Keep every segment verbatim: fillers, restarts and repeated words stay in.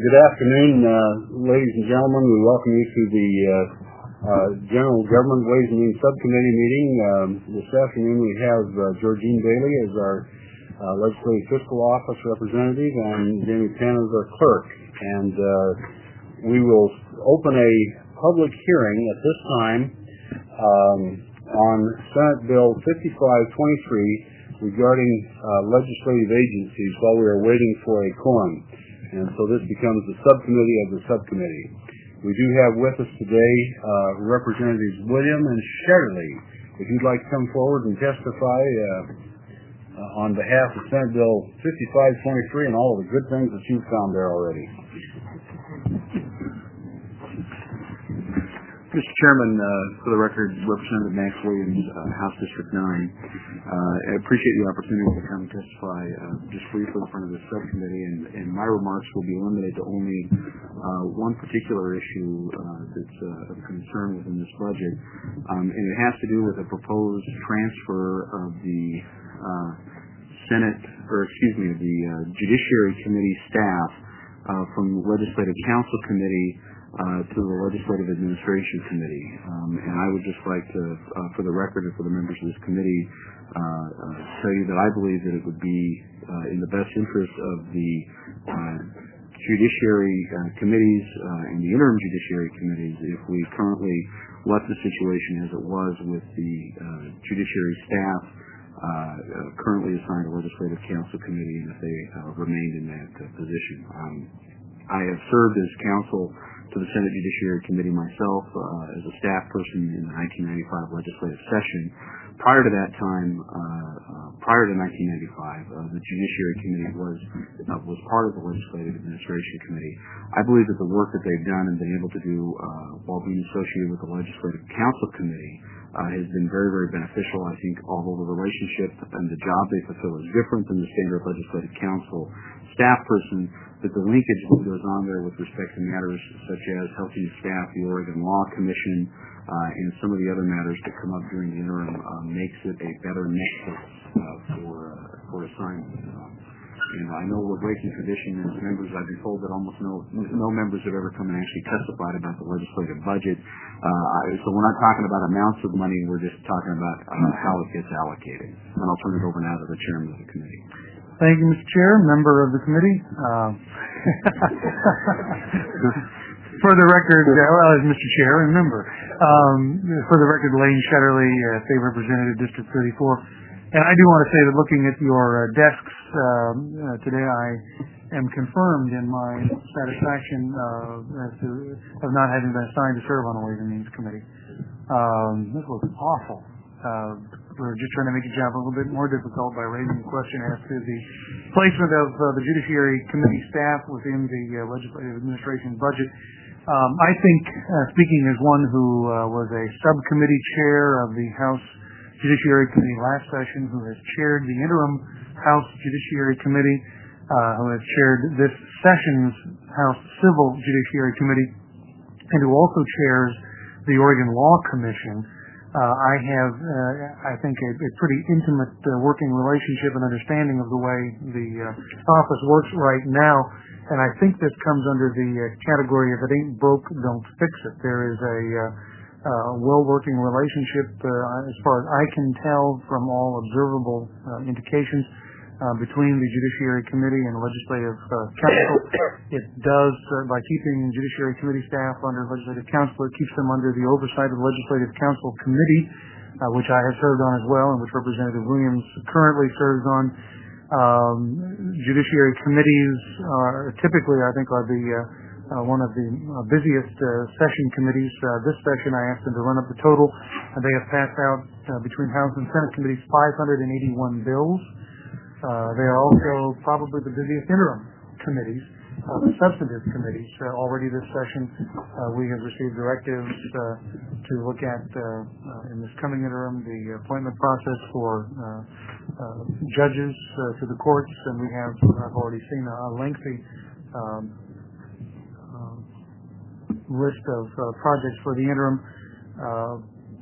Good afternoon, uh, ladies and gentlemen. We welcome you to the uh, uh, General Government Ways and Means Subcommittee meeting. Um, this afternoon we have uh, Georgine Bailey as our uh, Legislative Fiscal Office representative and Jamie Penn as our clerk. And uh, we will open a public hearing at this time um, on Senate Bill fifty-five twenty-three regarding uh, legislative agencies while we are waiting for a quorum. And so this becomes the subcommittee of the subcommittee. We do have with us today uh, Representatives William and Shetterly. If you'd like to come forward and testify uh, uh, on behalf of Senate Bill fifty-five twenty-three and all of the good things that you've found there already. Mister Chairman, uh, for the record, Representative Max Williams, uh, House District nine. Uh, I appreciate the opportunity to come testify uh, just briefly in front of the subcommittee, and, and my remarks will be limited to only uh, one particular issue uh, that's uh, of concern within this budget, um, and it has to do with a proposed transfer of the uh, Senate, or excuse me, the uh, Judiciary Committee staff uh, from the Legislative Council Committee Uh, to the Legislative Administration Committee. Um, and I would just like to, uh, for the record and for the members of this committee, uh, uh, tell you that I believe that it would be uh, in the best interest of the uh, judiciary uh, committees uh, and the interim judiciary committees if we currently left the situation as it was with the uh, judiciary staff uh, uh, currently assigned to Legislative Council Committee, and if they uh, remained in that uh, position. Um, I have served as counsel to the Senate Judiciary Committee myself uh, as a staff person in the nineteen ninety-five legislative session. Prior to that time, uh, uh, prior to nineteen ninety-five, uh, the Judiciary Committee was uh, was part of the Legislative Administration Committee. I believe that the work that they've done and been able to do uh, while being associated with the Legislative Council Committee uh, has been very, very beneficial. I think although the relationship and the job they fulfill is different than the standard Legislative Council staff person, that the linkage that goes on there with respect to matters such as helping staff the Oregon Law Commission uh, and some of the other matters that come up during the interim uh, makes it a better nexus uh, for uh, for assignment. Um, and I know we're breaking tradition as members. I've been told that almost no no members have ever come and actually testified about the legislative budget. Uh, so we're not talking about amounts of money. We're just talking about uh, how it gets allocated. And I'll turn it over now to the chairman of the committee. Thank you, Mister Chair, member of the committee. Uh, for the record, uh, well, as Mister Chair and member, um, for the record, Lane Shetterly, uh, State Representative, District thirty-four. And I do want to say that looking at your uh, desks um, uh, today, I am confirmed in my satisfaction uh, as to of not having been assigned to serve on the Ways and Means Committee. Um, this was awful. Uh, we're just trying to make the job a little bit more difficult by raising the question as to the placement of uh, the Judiciary Committee staff within the uh, Legislative Administration budget. Um, I think, uh, speaking as one who uh, was a subcommittee chair of the House Judiciary Committee last session, who has chaired the interim House Judiciary Committee, uh, who has chaired this session's House Civil Judiciary Committee, and who also chairs the Oregon Law Commission, Uh, I have, uh, I think, a, a pretty intimate uh, working relationship and understanding of the way the uh, office works right now, and I think this comes under the uh, category, if it ain't broke, don't fix it. There is a uh, uh, well-working relationship, uh, as far as I can tell from all observable uh, indications, Uh, between the Judiciary Committee and Legislative uh, Council. It does, uh, by keeping Judiciary Committee staff under Legislative Council, it keeps them under the oversight of the Legislative Council Committee, uh, which I have served on as well, and which Representative Williams currently serves on. Um, Judiciary Committees are typically, I think, are the uh, uh, one of the uh, busiest uh, session committees. Uh, this session, I asked them to run up the total, and they have passed out uh, between House and Senate committees five hundred eighty-one bills. Uh, they are also probably the busiest interim committees, uh, the substantive committees. Uh, already this session, uh, we have received directives uh, to look at, uh, uh, in this coming interim, the appointment process for uh, uh, judges uh, to the courts, and we have, I've already seen a, a lengthy um, uh, list of uh, projects for the interim. Uh,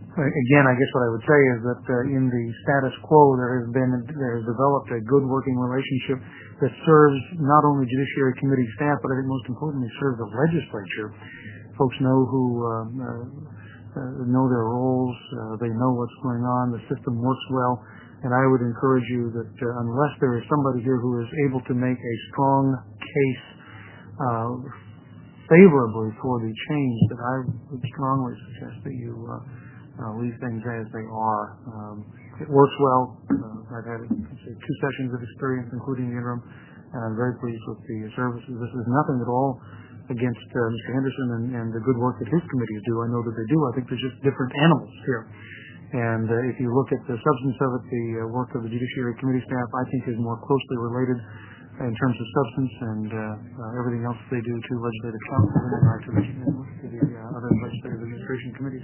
again, I guess what I would say is that uh, in the status quo, there has been there has developed a good working relationship that serves not only Judiciary Committee staff, but I think most importantly serves the legislature. Folks know who uh, uh, know their roles, uh, they know what's going on, the system works well, and I would encourage you that uh, unless there is somebody here who is able to make a strong case uh, favorably for the change, that I would strongly suggest that you uh, uh, leave things as they are. Um, it works well. Uh, I've had say, two sessions of experience, including the interim, and I'm very pleased with the services. This is nothing at all against uh, Mister Henderson and, and the good work that his committees do. I know that they do. I think there's just different animals here. And uh, if you look at the substance of it, the uh, work of the Judiciary Committee staff, I think, is more closely related in terms of substance and uh, uh, everything else they do to legislative council and right to the, to the uh, other legislative administration committees.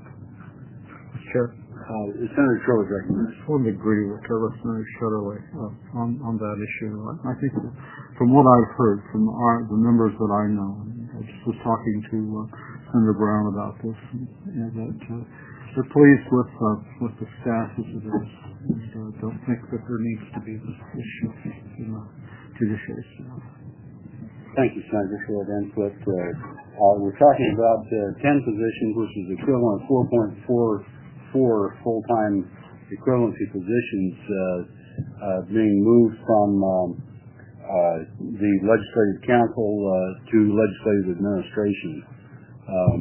Mister Chair, uh, Senator Sherwood recognized. I would agree with Senator Shetterly uh, on, on that issue. I think that from what I've heard from our, the members that I know, I just was talking to uh, Senator Brown about this, and, and that uh, they're pleased with uh, with the staff as it is, and uh, don't think that there needs to be this issue in the judiciary staff. Thank you, Senator, for that input. Uh, uh, we're talking about uh, ten positions, which is equivalent of four point four four full-time equivalency positions uh, uh, being moved from um, uh, the Legislative Council uh, to Legislative Administration. Um,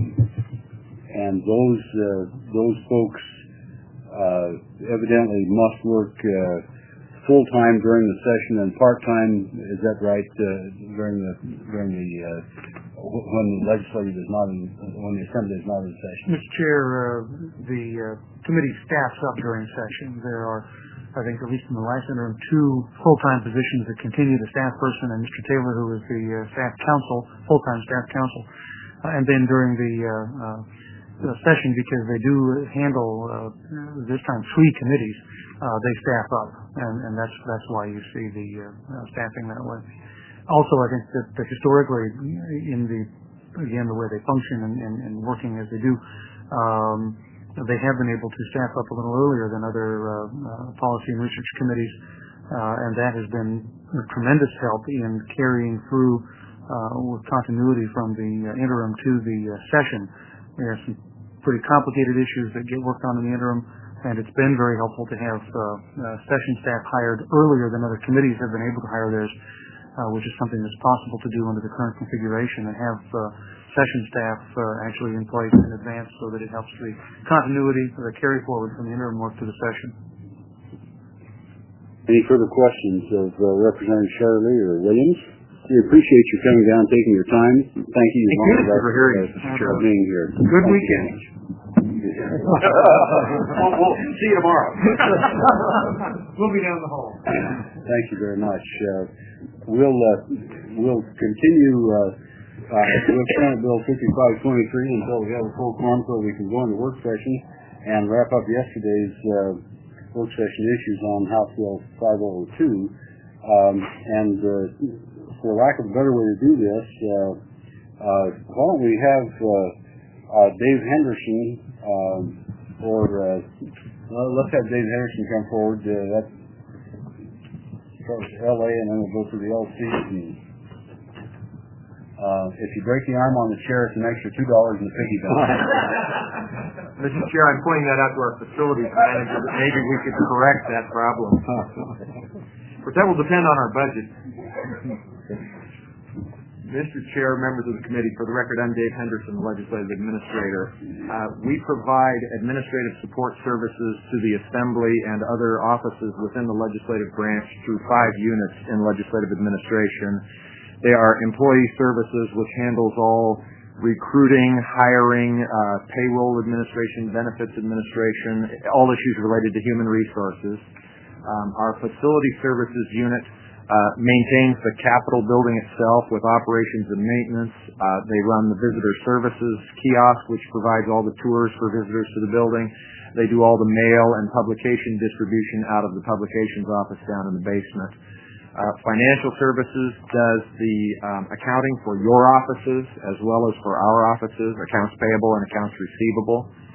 and those uh, those folks uh, evidently must work uh, full-time during the session and part-time, is that right, uh, during the during the uh, when the legislative is not in, when the assembly is not in session? Mister Chair, uh, the uh, committee staffs up during session. There are, I think, at least in the last interim, two full-time positions that continue, the staff person and Mister Taylor, who is the uh, staff counsel, full-time staff counsel. Uh, and then during the, uh, uh, the session, because they do handle uh, this time three committees, uh, they staff up, and, and that's that's why you see the uh, uh, staffing that way. Also, I think that, that historically, in the again the way they function and, and, and working as they do, um, they have been able to staff up a little earlier than other uh, uh, policy and research committees, uh, and that has been a tremendous help in carrying through uh, with continuity from the uh, interim to the uh, session. There are some pretty complicated issues that get worked on in the interim, and it's been very helpful to have uh, uh, session staff hired earlier than other committees have been able to hire theirs, uh, which is something that's possible to do under the current configuration, and have uh, session staff uh, actually in place in advance so that it helps the continuity, the carry forward from the interim work to the session. Any further questions of uh, Representative Shetterly or Williams? We appreciate you coming down, taking your time. Thank you. Thank you for hearing us, Mister Chair. Being here. Good Thank weekend. we'll, we'll see you tomorrow. We'll be down the hall. Thank you very much. Uh, we'll uh, we'll continue uh, uh, with Senate Bill fifty-five twenty-three until we have a full quorum so we can go into work session and wrap up yesterday's uh, work session issues on House Bill five oh two. Um, and uh, for lack of a better way to do this, uh, uh, why don't we have uh, uh, Dave Henderson, um, or uh, well, let's have Dave Henderson come forward. Uh, that start with L A, and then we'll go through the L C. And, uh, if you break the arm on the chair, it's an extra two dollars in the piggy bank. Mister Chair, I'm pointing that out to our facilities manager that maybe we could correct that problem. But that will depend on our budget. Mister Chair, members of the committee, for the record, I'm Dave Henderson, the Legislative Administrator. Uh, we provide administrative support services to the Assembly and other offices within the legislative branch through five units in legislative administration. They are employee services, which handles all recruiting, hiring, uh, payroll administration, benefits administration, all issues related to human resources. Um, our facility services unit uh, maintains the Capitol building itself with operations and maintenance. Uh, they run the visitor services kiosk, which provides all the tours for visitors to the building. They do all the mail and publication distribution out of the publications office down in the basement. Uh, financial services does the um, accounting for your offices as well as for our offices, accounts payable and accounts receivable.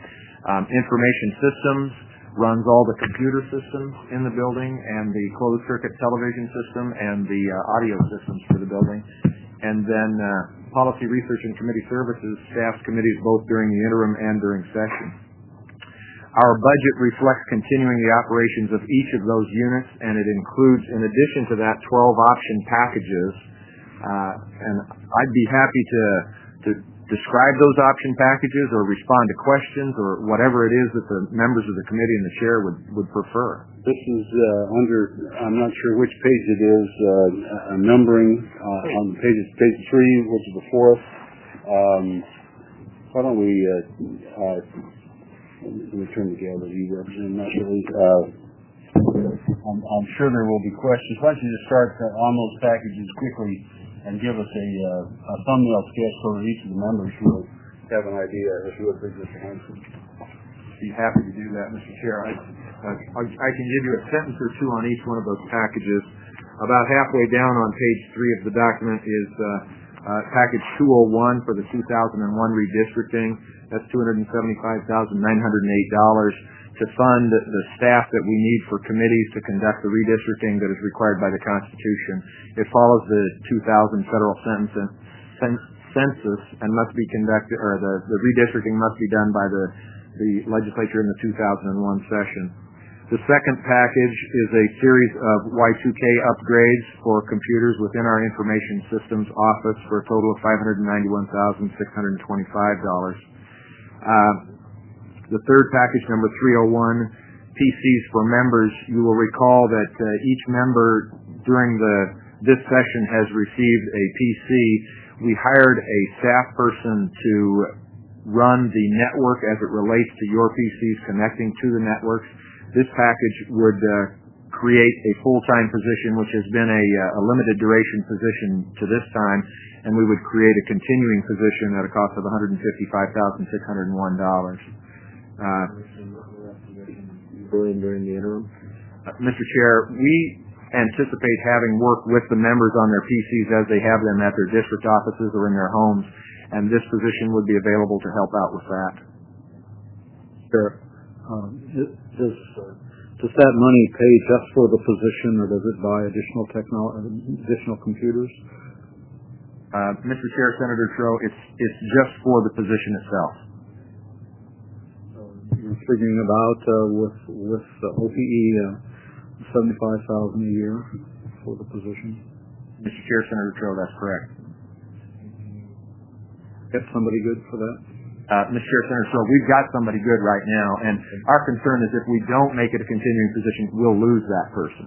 Um, information systems runs all the computer systems in the building and the closed circuit television system and the uh, audio systems for the building. And then uh, policy research and committee services staffs committees both during the interim and during session. Our budget reflects continuing the operations of each of those units, and it includes, in addition to that, twelve option packages. Uh, and I'd be happy to, to describe those option packages or respond to questions or whatever it is that the members of the committee and the chair would, would prefer. This is uh, under, I'm not sure which page it is, uh, a numbering uh, on the pages, page three, which is the fourth. Um, why don't we, uh, uh, let me turn together, you represent Natalie. Uh, I'm, I'm sure there will be questions. Why don't you just start uh, on those packages quickly and give us a, uh, a thumbnail sketch so that each of the members will have an idea as to what they just answered. Be happy to do that, Mister Chair. I, uh, I can give you a sentence or two on each one of those packages. About halfway down on page three of the document is uh, uh, package two oh one for the two thousand one redistricting. That's two hundred seventy-five thousand nine hundred eight dollars to fund the staff that we need for committees to conduct the redistricting that is required by the Constitution. It follows the two thousand federal census and must be conducted, or the, the redistricting must be done by the, the legislature in the two thousand one session. The second package is a series of Y two K upgrades for computers within our information systems office for a total of five hundred ninety-one thousand six hundred twenty-five dollars. Uh, The third package, number three oh one, P Cs for members. You will recall that uh, each member during the this session has received a P C. We hired a staff person to run the network as it relates to your P Cs connecting to the networks. This package would uh, create a full-time position, which has been a, a limited duration position to this time, and we would create a continuing position at a cost of one hundred fifty-five thousand six hundred one dollars. Uh, during, during the interim? Uh, Mister Chair, we anticipate having worked with the members on their P Cs as they have them at their district offices or in their homes, and this position would be available to help out with that. Sure. Um, does, uh, does that money pay just for the position, or does it buy additional technolo- additional computers? Uh, Mister Chair, Senator Trudeau, it's, it's just for the position itself. You're figuring about uh, with with uh, O P E uh, seventy-five thousand a year for the position. Mister Chair, Senator Trudeau, that's correct. Get somebody good for that? Uh, Mister Chair, Senator Trudeau, we've got somebody good right now, and our concern is if we don't make it a continuing position, we'll lose that person.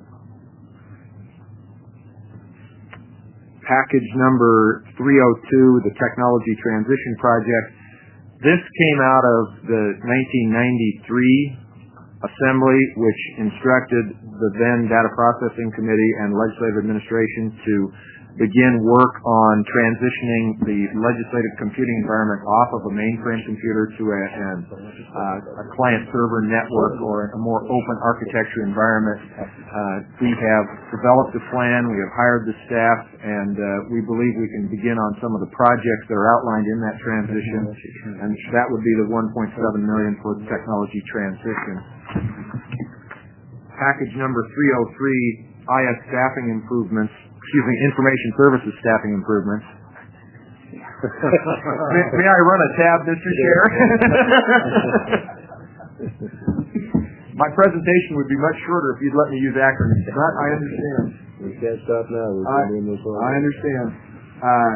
Package number three oh two, the Technology Transition Project. This came out of the nineteen ninety-three Assembly, which instructed the then Data Processing Committee and Legislative Administration to begin work on transitioning the legislative computing environment off of a mainframe computer to a, a, uh, a client-server network or a more open architecture environment. Uh, we have developed a plan, we have hired the staff, and uh, we believe we can begin on some of the projects that are outlined in that transition, and that would be the one point seven million dollars for the technology transition. Package number three oh three, I S staffing improvements, excuse me, information services staffing improvements. may, may I run a tab, Mister Chair? My presentation would be much shorter if you'd let me use acronyms. But I understand. We can't stop now. We're I, doing this all I understand. Uh,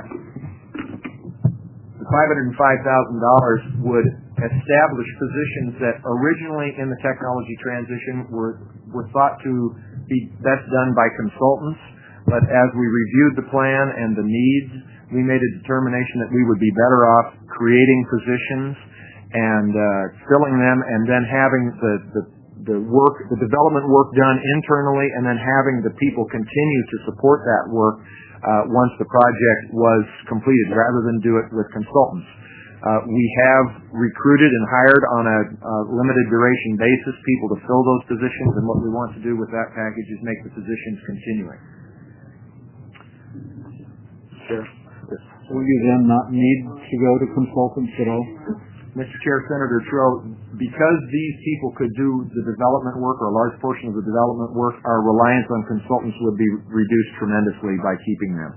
the five hundred five thousand dollars would establish positions that originally in the technology transition were, were thought to be best done by consultants, but as we reviewed the plan and the needs, we made a determination that we would be better off creating positions and uh, filling them, and then having the, the the work, the development work done internally, and then having the people continue to support that work uh, once the project was completed, rather than do it with consultants. Uh, we have recruited and hired on a, a limited duration basis people to fill those positions, and what we want to do with that package is make the positions continuing. Sure. Will you then not need to go to consultants at all? Mister Chair, Senator Trudeau, because these people could do the development work, or a large portion of the development work, our reliance on consultants would be reduced tremendously by keeping them.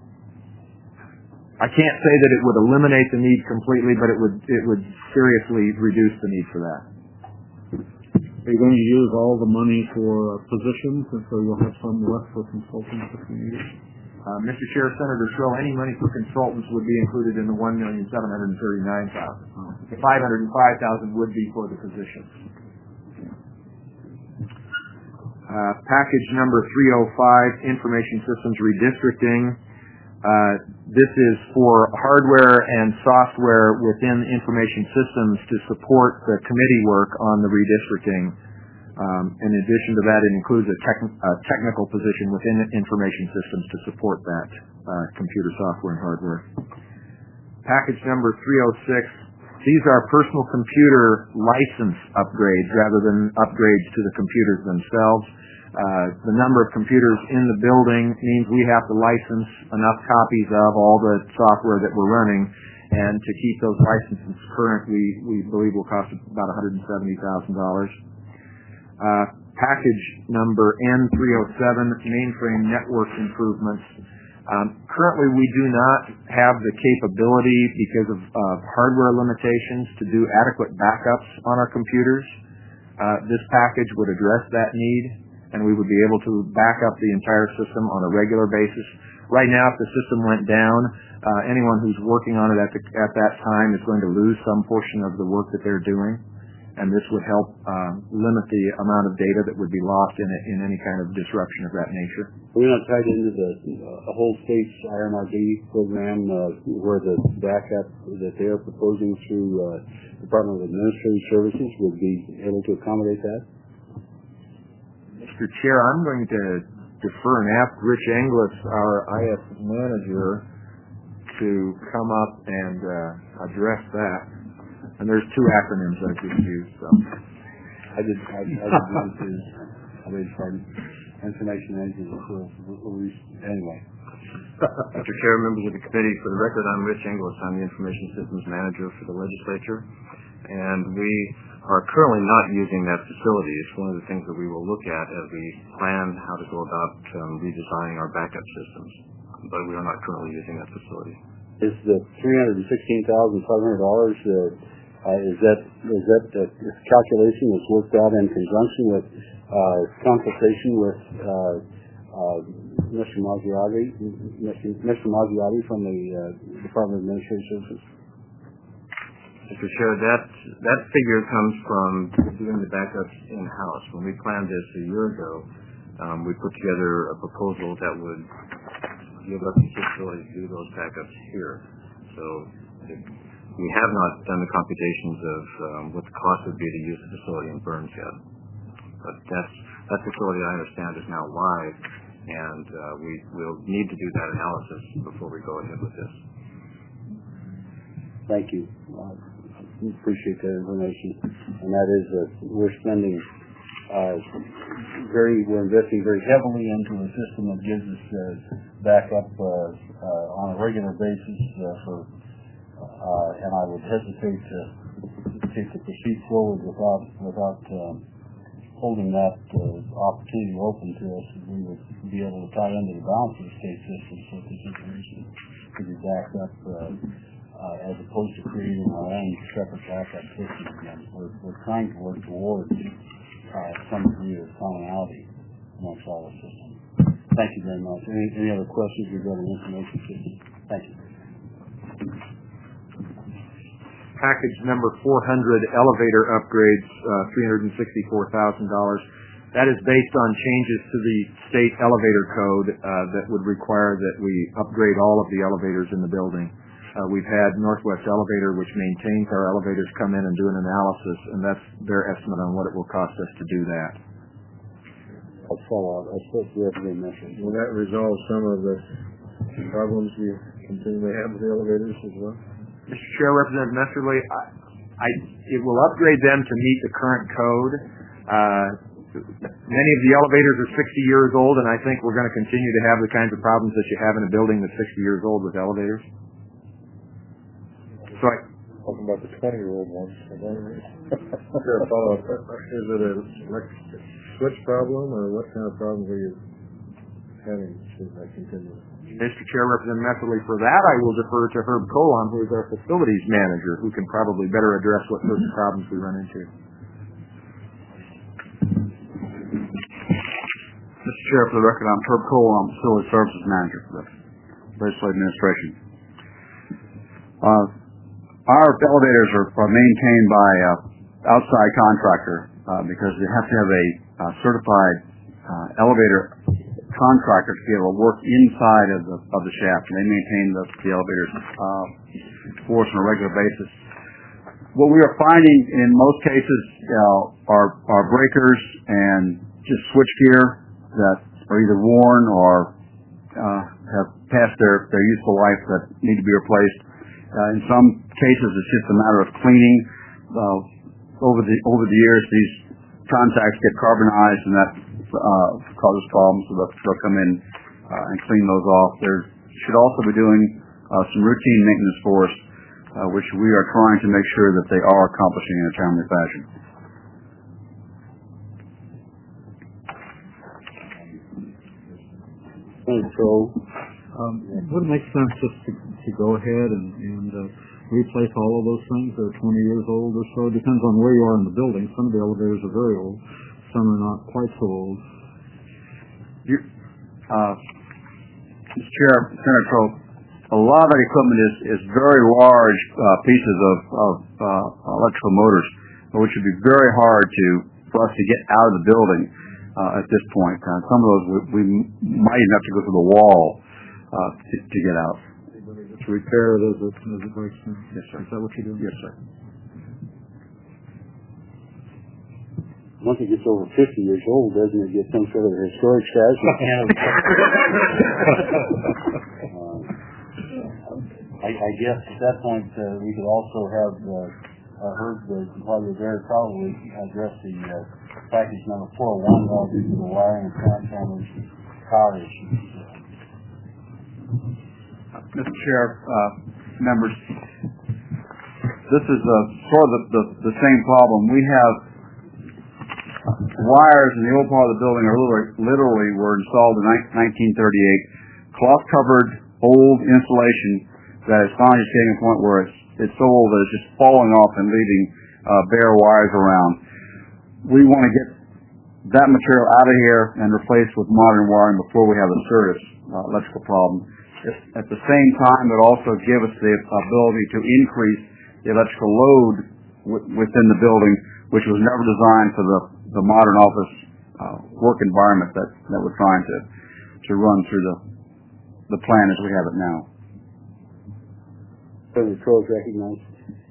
I can't say that it would eliminate the need completely, but it would it would seriously reduce the need for that. Are you going to use all the money for uh, positions, and so you'll have some left for consultants if you need it? Uh, Mister Chair, Senator Trill, any money for consultants would be included in the one million seven hundred thirty-nine thousand dollars. The five hundred five thousand dollars would be for the positions. Uh, package number three oh five, Information Systems Redistricting. Uh, this is for hardware and software within information systems to support the committee work on the redistricting. Um, in addition to that, it includes a, tech, a technical position within information systems to support that uh, computer software and hardware. Package number three oh six, these are personal computer license upgrades rather than upgrades to the computers themselves. Uh, the number of computers in the building means we have to license enough copies of all the software that we're running, and to keep those licenses current, we, we believe will cost about one hundred seventy thousand dollars. Uh, package number N three oh seven, mainframe network improvements. Um, currently, we do not have the capability, because of uh, hardware limitations, to do adequate backups on our computers. Uh, this package would address that need, and we would be able to back up the entire system on a regular basis. Right now, if the system went down, uh, anyone who's working on it at, the, at that time is going to lose some portion of the work that they're doing, and this would help uh, limit the amount of data that would be lost in, a, in any kind of disruption of that nature. We're not tied into the uh, whole state's I M R D program uh, where the backup that they're proposing through uh, Department of Administrative Services would be able to accommodate that? Mister Chair, I'm going to defer and ask Rich Inglis, our I S manager, to come up and uh, address that. And there's two acronyms I just used. So. I did. I, I did one too. I beg your pardon. Information management. Anyway. Mister Chair, members of the committee, for the record, I'm Rich Inglis. I'm the Information Systems Manager for the legislature, and we are currently not using that facility. It's one of the things that we will look at as we plan how to go about um, redesigning our backup systems. But we are not currently using that facility. Is the three hundred sixteen thousand five hundred dollars uh, uh, is that is that the calculation that's worked out in conjunction with uh, consultation with uh, uh, Mister Mazziotti, Mister Mister Mazziotti from the uh, Department of Administrative Services? Mister Chair, that that figure comes from doing the backups in-house. When we planned this a year ago, um, we put together a proposal that would give us the capability to do those backups here. So it, we have not done the computations of um, what the cost would be to use the facility in Burns yet. But that's, that facility, I understand, is now live, and uh, we will need to do that analysis before we go ahead with this. Thank you. Uh, I appreciate that information. And that is that we're spending uh, very, we're investing very heavily into a system that gives us uh, backup uh, uh, on a regular basis uh, for, uh, and I would hesitate to, to, to proceed forward without, without um, holding that uh, opportunity open to us. We would be able to tie into the balance of the state system so this information could be backed up uh, Uh, as opposed to creating our own separate backup system again. We're, we're trying to work towards uh, some degree of commonality amongst all the systems. Thank you very much. Any, any other questions regarding information systems? Thank you. Package number four hundred, elevator upgrades, uh, three hundred sixty-four thousand dollars. That is based on changes to the state elevator code uh, that would require that we upgrade all of the elevators in the building. Uh, we've had Northwest Elevator, which maintains our elevators, come in and do an analysis, and that's their estimate on what it will cost us to do that. I'll follow up. I suppose we have to mention. Will that resolve some of the problems you continually have with the elevators as well? Mister Chair, Representative Messerly, I, I, it will upgrade them to meet the current code. Uh, many of the elevators are sixty years old, and I think we're going to continue to have the kinds of problems that you have in a building that's sixty years old with elevators. So I, talking about the twenty-year-old ones. Is there a follow-up? Is it a electric switch problem, or what kind of problem are you having since I continue? Mister Chair, Representative Messerly, for that I will defer to Herb Colon, who is our facilities manager, who can probably better address what sorts of problems we run into. Mister Chair, for the record, I'm Herb Colon. I'm Facility Services Manager for the Legislative Administration. Uh, our elevators are, are maintained by an outside contractor uh, because they have to have a uh, certified uh, elevator contractor to be able to work inside of the of the shaft, and they maintain the, the elevators uh, for us on a regular basis. What we are finding in most cases uh, are are breakers and just switchgear that are either worn or uh, have passed their, their useful life that need to be replaced. Uh, in some cases, it's just a matter of cleaning. Uh, over the over the years, these contacts get carbonized, and that uh, causes problems. So they'll, they'll come in uh, and clean those off. There should also be doing uh, some routine maintenance for us, uh, which we are trying to make sure that they are accomplishing in a timely fashion. Thanks, Joe. Um, would it make sense just to, to go ahead and, and uh, replace all of those things that are twenty years old or so? It depends on where you are in the building. Some of the elevators are very old. Some are not quite so old. You, uh, Mister Chair, Senator Trope, a lot of that equipment is, is very large uh, pieces of, of uh, electrical motors, which would be very hard to for us to get out of the building uh, at this point. Uh, some of those we, we might even have to go through the wall uh, to, to get out. To repair it as it, as it breaks in. Yes, sir. Is that what you're doing? Yes, sir. Once it gets over fifty years old, doesn't it get some sort of historic status? uh, I, I guess at that point uh, we could also have uh, uh, heard the probably very probably address the uh, package number four oh one relative to the wiring and transformers power issues. Mister Chair, uh, members, this is uh, sort of the, the, the same problem. We have wires in the old part of the building are literally, literally were installed in nineteen thirty-eight, cloth-covered old insulation that is finally just getting to a point where it's, it's so old that it's just falling off and leaving uh, bare wires around. We want to get that material out of here and replace with modern wiring before we have a serious uh, electrical problem. At the same time, it also gives us the ability to increase the electrical load w- within the building, which was never designed for the, the modern office uh, work environment that, that we're trying to, to run through the, the plan as we have it now. Senator Trout recognized.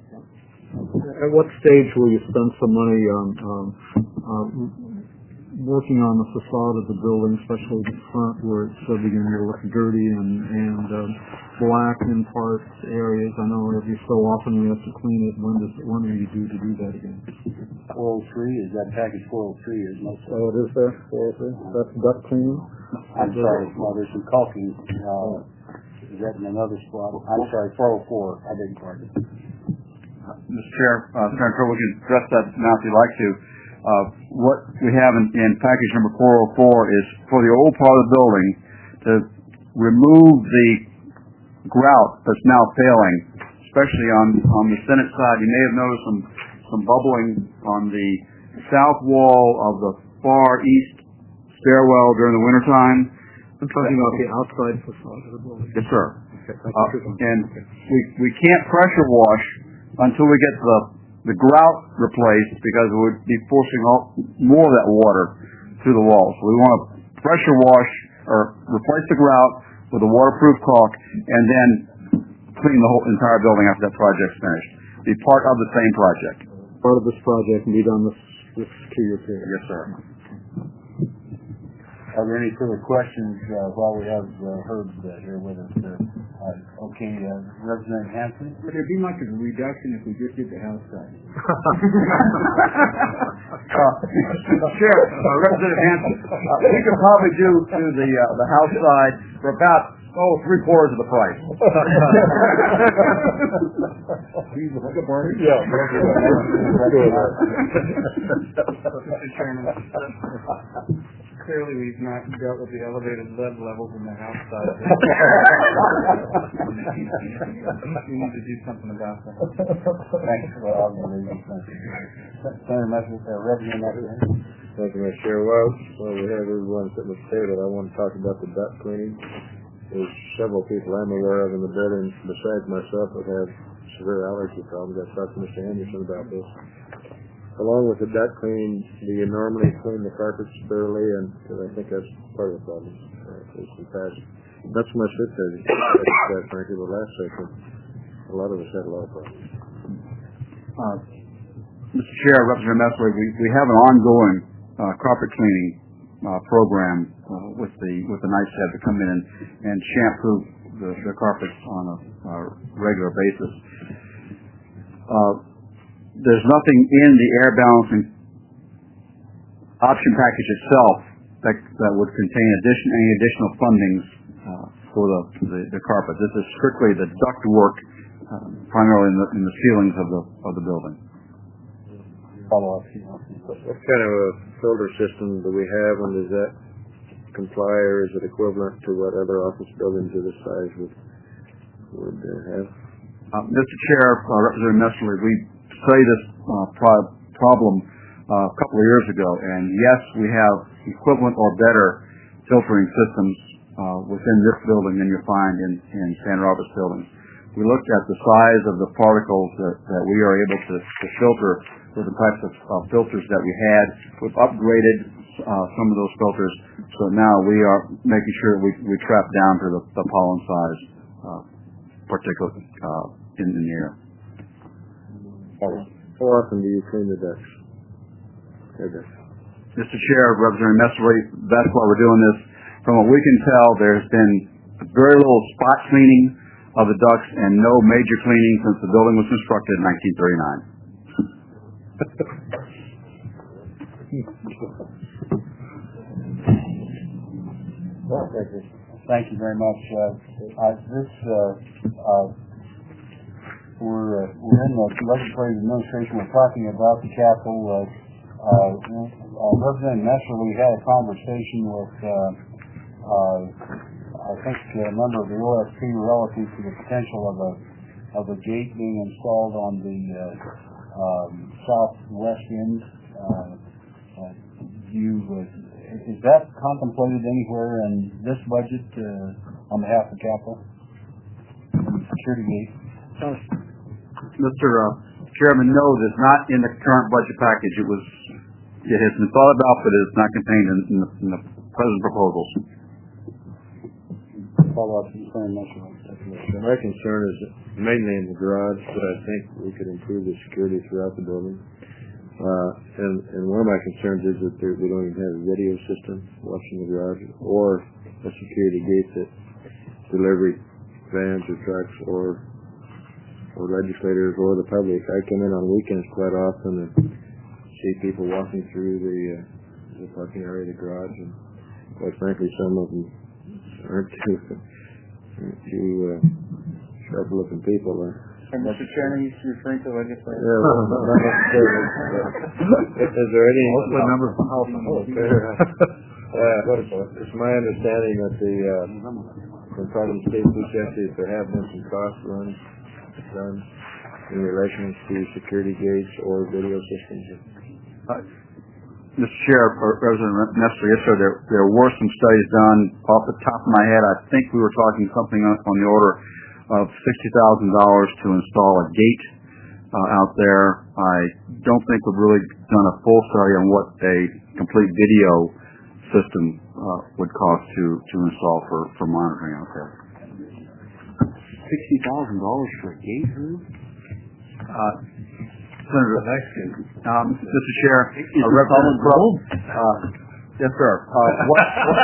At what stage will you spend some money on um, uh, working on the facade of the building, especially the front where it's uh, beginning to look dirty and, and um, black in parts areas? I know every so often we have to clean it. When does when will you do to do that again? four oh three, is that package four oh three, isn't it? Oh, it is there? four oh three? That's duct cleaning? I'm sorry, well, there's some caulking. Uh, is that in another spot? I'm sorry, four oh four, I beg your pardon. Uh, Mister Chair, uh, Senator, we can address that now if you'd like to. Uh, what we have in, in package number four oh four is for the old part of the building to remove the grout that's now failing, especially on, on the Senate side. You may have noticed some, some bubbling on the south wall of the far east stairwell during the wintertime. I'm talking about the outside facade of the building. Yes, sir. Okay, uh, and we, we can't pressure wash until we get the the grout replaced, because it would be forcing all, more of that water through the walls. So we want to pressure wash or replace the grout with a waterproof caulk and then clean the whole entire building after that project's finished. Be part of the same project. Part of this project and be done this, this two-year period. Yes, sir. Are there any further questions uh, while we have uh, Herb uh, here with us? Uh, uh, okay, uh, Representative Hanson? Would there be much of a reduction if we just did the house side? uh, sure, uh, Representative Hanson, uh, we could probably do, do the uh, the house side for about Oh, three quarters of the price. Like a party? Yeah. Mister Chairman, clearly we've not dealt with the elevated lead levels in the house side of it. We need to do something about that. Thanks for all the reasons. Senator Messer, uh, Reverend Messer. Thank you, Mister Chair. Well, well, we have everyone sitting at the table. I want to talk about the duct cleaning. There's several people I'm aware of in the building besides myself that have severe allergy problems. I talked to Mister Anderson about this. Along with the duct cleaning, do you normally clean the carpets thoroughly? And cause I think that's part of the problem. Uh, at least in the past. Not so much this session, quite frankly, but last session, a lot of us had a lot of problems. Uh, Mister Chair, Representative Messley, we, we have an ongoing uh, carpet cleaning uh, program uh, with the with the night staff to come in and, and shampoo the, the carpets on a, a regular basis. Uh, there's nothing in the air balancing option package itself that, that would contain addition, any additional fundings uh, for the, the, the carpet. This is strictly the duct work, uh, primarily in the, in the ceilings of the of the building. Follow up. What kind of a filter system do we have, and does that comply, or is it equivalent to what other office buildings of this size would would uh, have? Uh, Mister Chair, uh, Representative Messerly, we studied this uh, pro- problem uh, a couple of years ago, and yes, we have equivalent or better filtering systems uh, within this building than you'll find in, in San Roberts buildings. We looked at the size of the particles that, that we are able to, to filter with the types of uh, filters that we had. We've upgraded uh, some of those filters, so now we are making sure we, we trap down to the, the pollen size uh, particulate uh, in, in the air. How often do you clean the ducts? Mister Chair, Representative Messerly, that's why we're doing this. From what we can tell, there's been very little spot cleaning of the ducts and no major cleaning since the building was constructed in nineteen thirty-nine. Well, thank you. Thank you very much. Uh, uh, this, uh, uh, we're, uh, we're in the legislative administration. We're talking about the Capitol. Uh, uh, uh, Representative Messer, we had a conversation with, uh, uh, I think, a member of the O S P relative to the potential of a of a gate being installed on the uh, um, southwest end. Uh, uh, you uh, is that contemplated anywhere in this budget uh, on behalf of Capitol? Security gate. Mister Uh, Chairman, no, it's not in the current budget package. It was, it has been thought about, but it's not contained in, in, the, in the present proposals. Follow up concern, so my concern is mainly in the garage, but I think we could improve the security throughout the building. Uh, and, and one of my concerns is that there, we don't even have a video system watching the garage, or a security gate that delivery vans or trucks or or legislators or the public. I come in on weekends quite often and see people walking through the, uh, the parking area of the garage, and quite frankly, some of them aren't too, too uh, sharp-looking people. Uh, And Mister Chairman, he's referring to legislators. Yeah, well, not necessarily. Is there any... What's the number of houses? Okay. Uh, it's my understanding that the, uh, from part of the state police agencies, there have been some cost runs done in relation to security gates or video systems. Uh, Mister Chair, President Nestor, yes, sir, there, there were some studies done. Off the top of my head, I think we were talking something on, on the order of sixty thousand dollars to install a gate uh, out there. I don't think we've really done a full study on what a complete video system uh, would cost to, to install for, for monitoring out there. Sixty thousand dollars for a gate room? Uh, Senator, um, Mister Chair, is uh, it solid gold? Uh, yes, sir. Uh, what, what,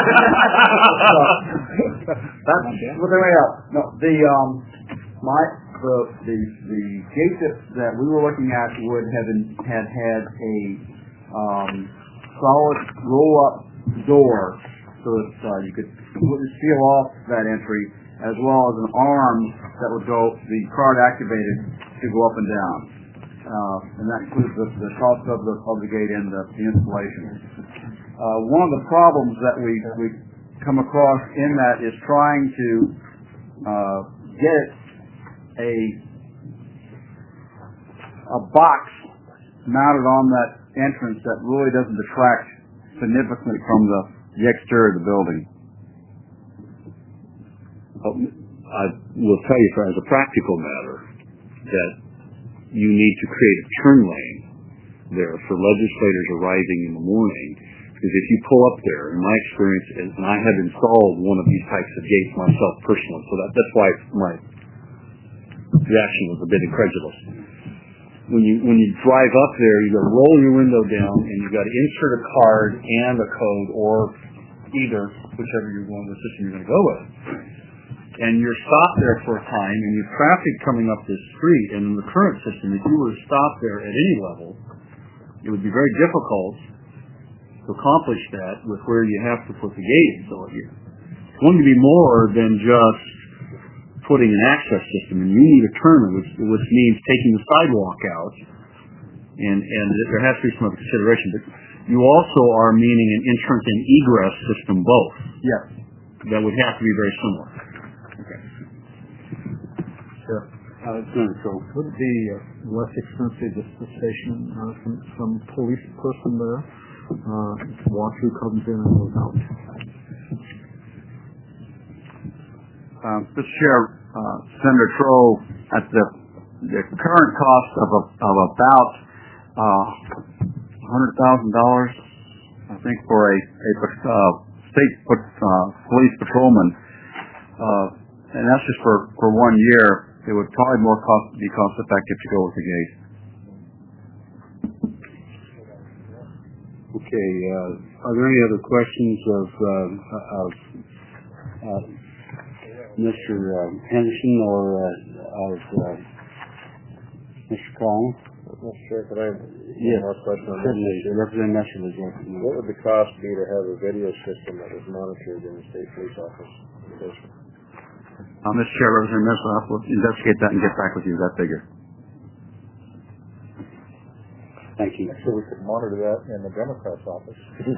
uh, that's well, there we are. No, the um, my the the the gate that, that we were looking at would have been, had had a um, solid roll up door, so that uh, you could completely seal off that entry as well as an arm that would go, the card activated, to go up and down. Uh, and that includes the, the cost of the, of the gate and the, the installation. Uh, one of the problems that we, we come across in that is trying to uh, get a a box mounted on that entrance that really doesn't detract significantly from the, the exterior of the building. I will tell you, as a practical matter, that you need to create a turn lane there for legislators arriving in the morning, because if you pull up there, in my experience, and I have installed one of these types of gates myself personally, so that, that's why my reaction was a bit incredulous. When you when you drive up there, you got to roll your window down, and you got to insert a card and a code, or either, whichever you're going, the system you're going to go with. And you're stopped there for a time, and you have traffic coming up this street. And in the current system, if you were to stop there at any level, it would be very difficult to accomplish that with where you have to put the gate in. So it's going to be more than just putting an access system, and you need a turn, which, which means taking the sidewalk out, and, and there has to be some other consideration. But you also are meaning an entrance and egress system both. Yes. That would have to be very similar. Okay. Sure. Uh, so would it be uh, less expensive just to station uh, some, some police person there uh, to watch who comes in and goes out? Um, Mister Chair, uh, Senator Troll, at the the current cost of a, of about uh, one hundred thousand dollars, I think, for a, a uh, state uh, police patrolman, uh, and that's just for, for one year. It would probably more cost be cost effective to go with the gate. Okay. Uh, are there any other questions of uh, of uh, Mister Uh, Henderson or uh, of uh, Mister Collins? Mister Chair, could I have yes. one more question on Certainly. this? Representative Messerly. What would the cost be to have a video system that was monitored in the state police office? Uh, Mister Chair, Representative Messerly, I'll investigate that and get back with you with that figure. Thank you. So we could monitor that in the Democrat's office.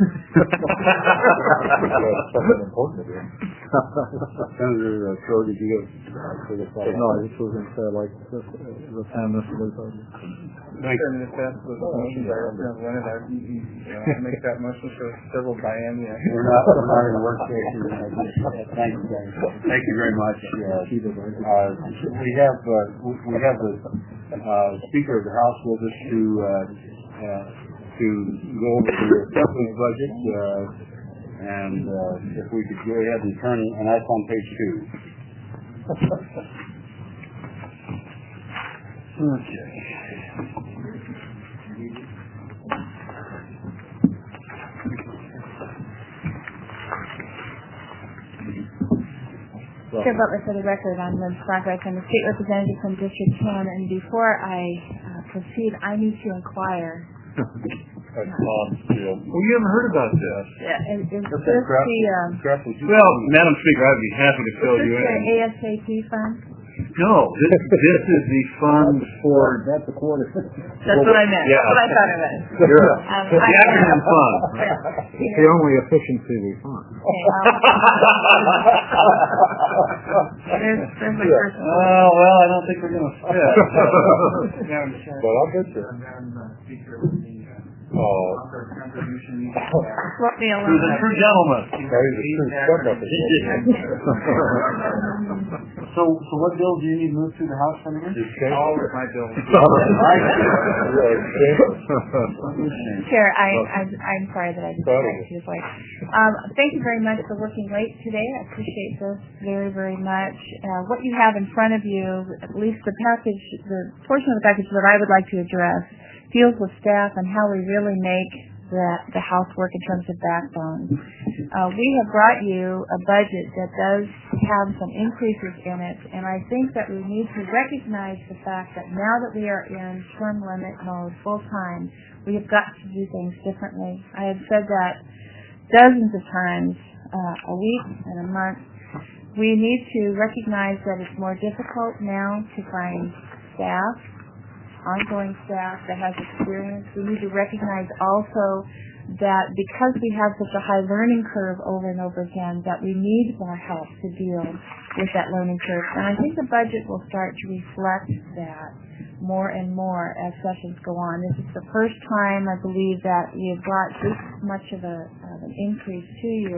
Something important to do. Senator uh, Crow, did you go for this? No, I just was going to say, like, this, uh, the time this was over. Thank you. If that was a motion by Representative Leonard, I'd uh, make that motion so several biennials. We're not, we're not in a work session. Thank you, guys. Thank you very much. Uh, uh, we have uh, we have the uh, Speaker of the House with us to uh, uh, to go over the supplemental budget, uh, and uh, if we could go ahead and turn, and that's on page two. Okay. Chair Butler, for the record, I'm Lynn Sprague. I'm the state representative from District ten, and before I uh, proceed, I need to inquire. Well, you haven't heard about this. Yeah, is, is this That's the, incredible. um, Well, Madam Speaker, I'd be happy to fill is you this in. the A S A P fund? No, this, this is the fund for. That's a quarter. That's what I meant. Yeah. That's what I thought it was. Sure. Um, The I- acronym fund. It's the only efficiency we find. Okay, um, there's, there's a first. Oh, well, I don't think we're going to fit. Well, I'll bet you. Oh, Let me alone. Who's a true gentleman. that is a true sub-up. So, so what bill do you need moved through the House, Senator? All of my bills. Chair, I, I'm, I'm sorry that I distracted you. Boy. Um, thank you very much for working late today. I appreciate this very, very much. Uh, what you have in front of you, at least the package, the portion of the package that I would like to address, deals with staff and how we really make the, the House work in terms of backbone. Uh, we have brought you a budget that does have some increases in it, and I think that we need to recognize the fact that now that we are in term limit mode full time, we have got to do things differently. I have said that dozens of times, uh, a week and a month, we need to recognize that it's more difficult now to find staff, ongoing staff that has experience. We need to recognize also that because we have such a high learning curve over and over again, that we need more help to deal with that learning curve. And I think the budget will start to reflect that more and more as sessions go on. This is the first time, I believe, that we have brought this much of, a, of an increase to you.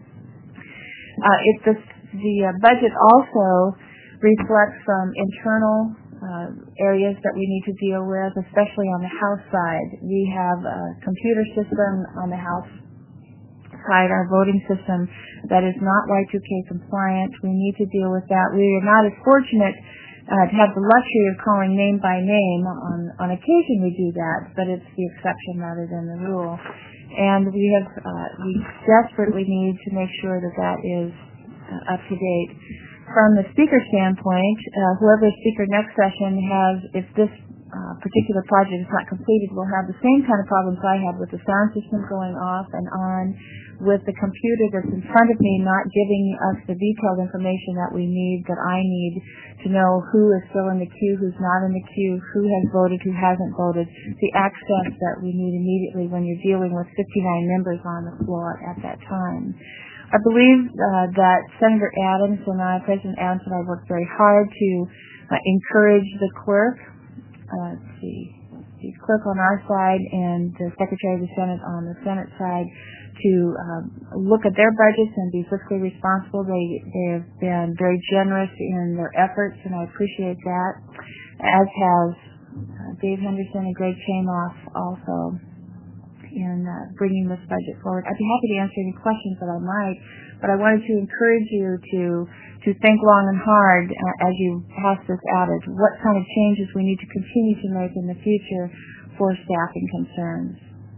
Uh, it, the the uh, budget also reflects some internal uh, areas that we need to deal with, especially on the House side. We have a computer system on the House side, our voting system, that is not Y two K compliant. We need to deal with that. We are not as fortunate uh, to have the luxury of calling name by name. On, on occasion we do that, but it's the exception rather than the rule. And we have uh, we desperately need to make sure that that is uh, up to date. From the speaker standpoint, uh, whoever is speaker next session has, if this uh, particular project is not completed, will have the same kind of problems I had with the sound system going off and on, with the computer that's in front of me not giving us the detailed information that we need, that I need to know who is still in the queue, who's not in the queue, who has voted, who hasn't voted, the access that we need immediately when you're dealing with fifty-nine members on the floor at that time. I believe uh, that Senator Adams and I, President Adams and I, worked very hard to uh, encourage the clerk, uh, the, the clerk on our side and the Secretary of the Senate on the Senate side to um, look at their budgets and be fiscally responsible. They, they have been very generous in their efforts, and I appreciate that, as has uh, Dave Henderson and Greg Chamoff also in uh, bringing this budget forward. I'd be happy to answer any questions that I might, but I wanted to encourage you to to think long and hard uh, as you pass this outage, what kind of changes we need to continue to make in the future for staffing concerns.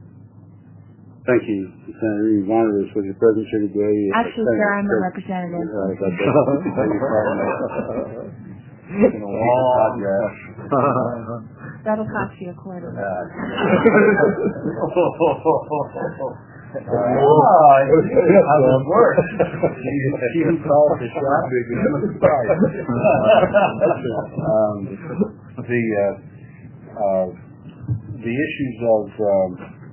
Thank you, Senator. You honored us with your presence here today. Actually, sir, I'm a representative. That'll cost you a quarter. Oh, that was worse. You called the shot. um, the uh, uh, the issues of um,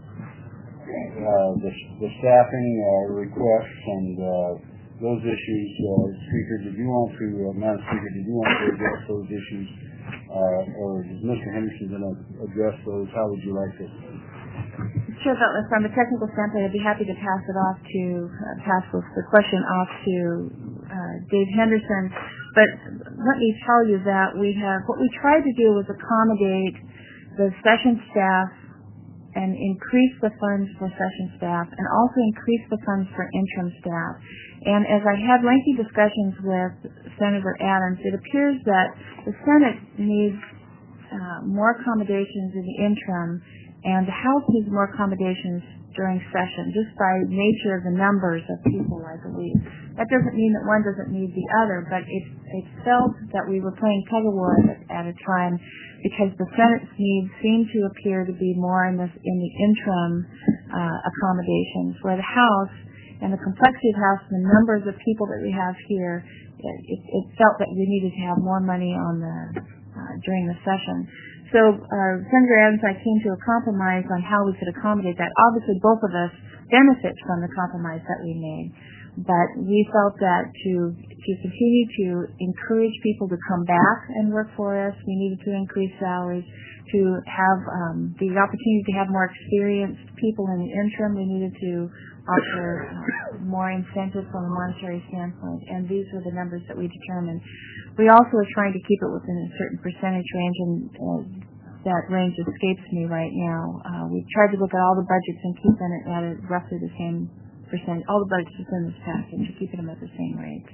uh, the, the staffing uh, requests and uh, those issues, uh, Speaker, did you want to, uh, Madam Speaker, did you want to address those issues, uh, or is Mister Henderson going to address those? How would you like to? Sure, but from a technical standpoint, I'd be happy to pass it off to, uh, pass the question off to uh, Dave Henderson. But let me tell you that we have, what we tried to do was accommodate the session staff and increase the funds for session staff and also increase the funds for interim staff. And as I had lengthy discussions with Senator Adams, it appears that the Senate needs uh, more accommodations in the interim, and the House needs more accommodations during session, just by nature of the numbers of people, I believe. That doesn't mean that one doesn't need the other, but it, it felt that we were playing tug-of-war at a time because the Senate's needs seem to appear to be more in, this, in the interim uh, accommodations, where the House and the complexity of the House and the numbers of people that we have here, it, it felt that we needed to have more money on the uh, during the session. So uh, Senator Adams and I came to a compromise on how we could accommodate that. Obviously, both of us benefit from the compromise that we made, but we felt that to to continue to encourage people to come back and work for us, we needed to increase salaries. To have um, the opportunity to have more experienced people in the interim, we needed to offer uh, more incentives from a monetary standpoint, and these were the numbers that we determined. We also are trying to keep it within a certain percentage range, and uh, that range escapes me right now. Uh, we've tried to look at all the budgets and keep them at a roughly the same percentage. All the budgets within this package, keeping them at the same rate.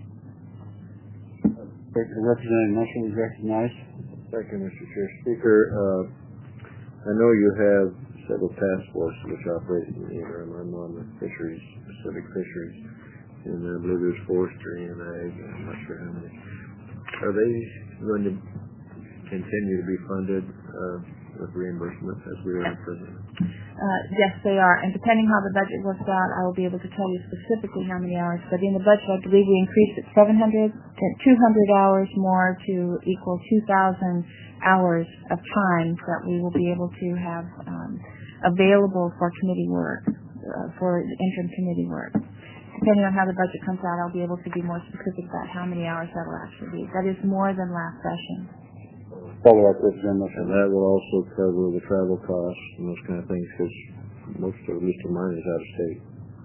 Representative Marshall is recognized. Thank you, Mister Chair. Speaker, uh, I know you have several task forces which operate in the interim. I'm on the fisheries, Pacific fisheries, and I believe there's forestry and ag, I'm not sure how many. Are they going to continue to be funded uh, with reimbursement as we are in prison? Uh, yes, they are. And depending how the budget works out, I will be able to tell you specifically how many hours. But in the budget, I believe we increased it seven hundred to two hundred hours more to equal two thousand hours of time that we will be able to have um, available for committee work, uh, for interim committee work. Depending on how the budget comes out, I'll be able to be more specific about how many hours that will actually be. That is more than last session. Follow up with them. And that will also cover the travel costs and those kind of things, because most of, at least of mine, is out of state.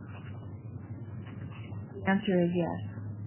The answer is yes.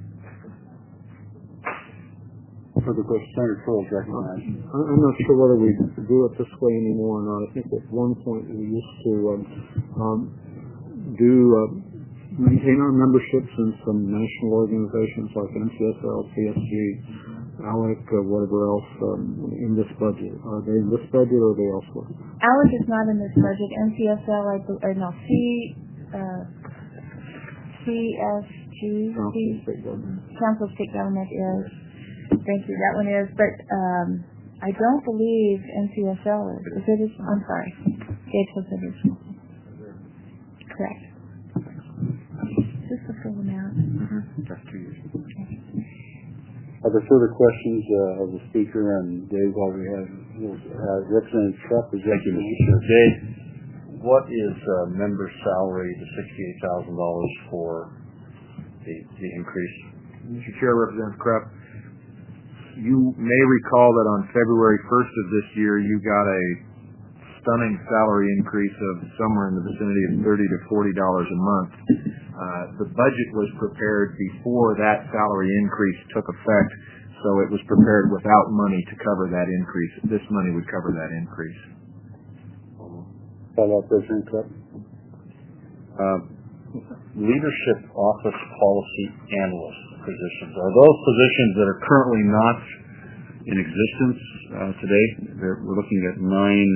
Further question, Senator Troll is recognized. I'm not sure whether we do it this way anymore or not. I think at one point we used to um, um, do uh, maintain our memberships in some national organizations like N C S L, C S G, ALEC, uh, whatever else um, in this budget. Are they in this budget or are they elsewhere? ALEC is not in this budget. N C S L, I believe, or no, C, uh, C S G, Council of State Government. Council of State Government is. Thank you. That one is, but um, I don't believe N C S L is. Is it? Is, I'm sorry. Gates was it is. Correct. Is this the full amount? Mm-hmm. That's two years. Okay. Are there further questions uh, of the speaker and Dave while we have uh, Representative Trupp? Thank you, Mister Chair. Dave, what is uh, member salary, the sixty-eight thousand dollars for the, the increase? Mister Chair, Representative Krupp, you may recall that on February first of this year, you got a stunning salary increase of somewhere in the vicinity of thirty to forty dollars a month. Uh, the budget was prepared before that salary increase took effect, so it was prepared without money to cover that increase. This money would cover that increase. Follow up, President Krupp. Uh, leadership office policy analyst positions. Are those positions that are currently not in existence uh, today? They're, we're looking at nine,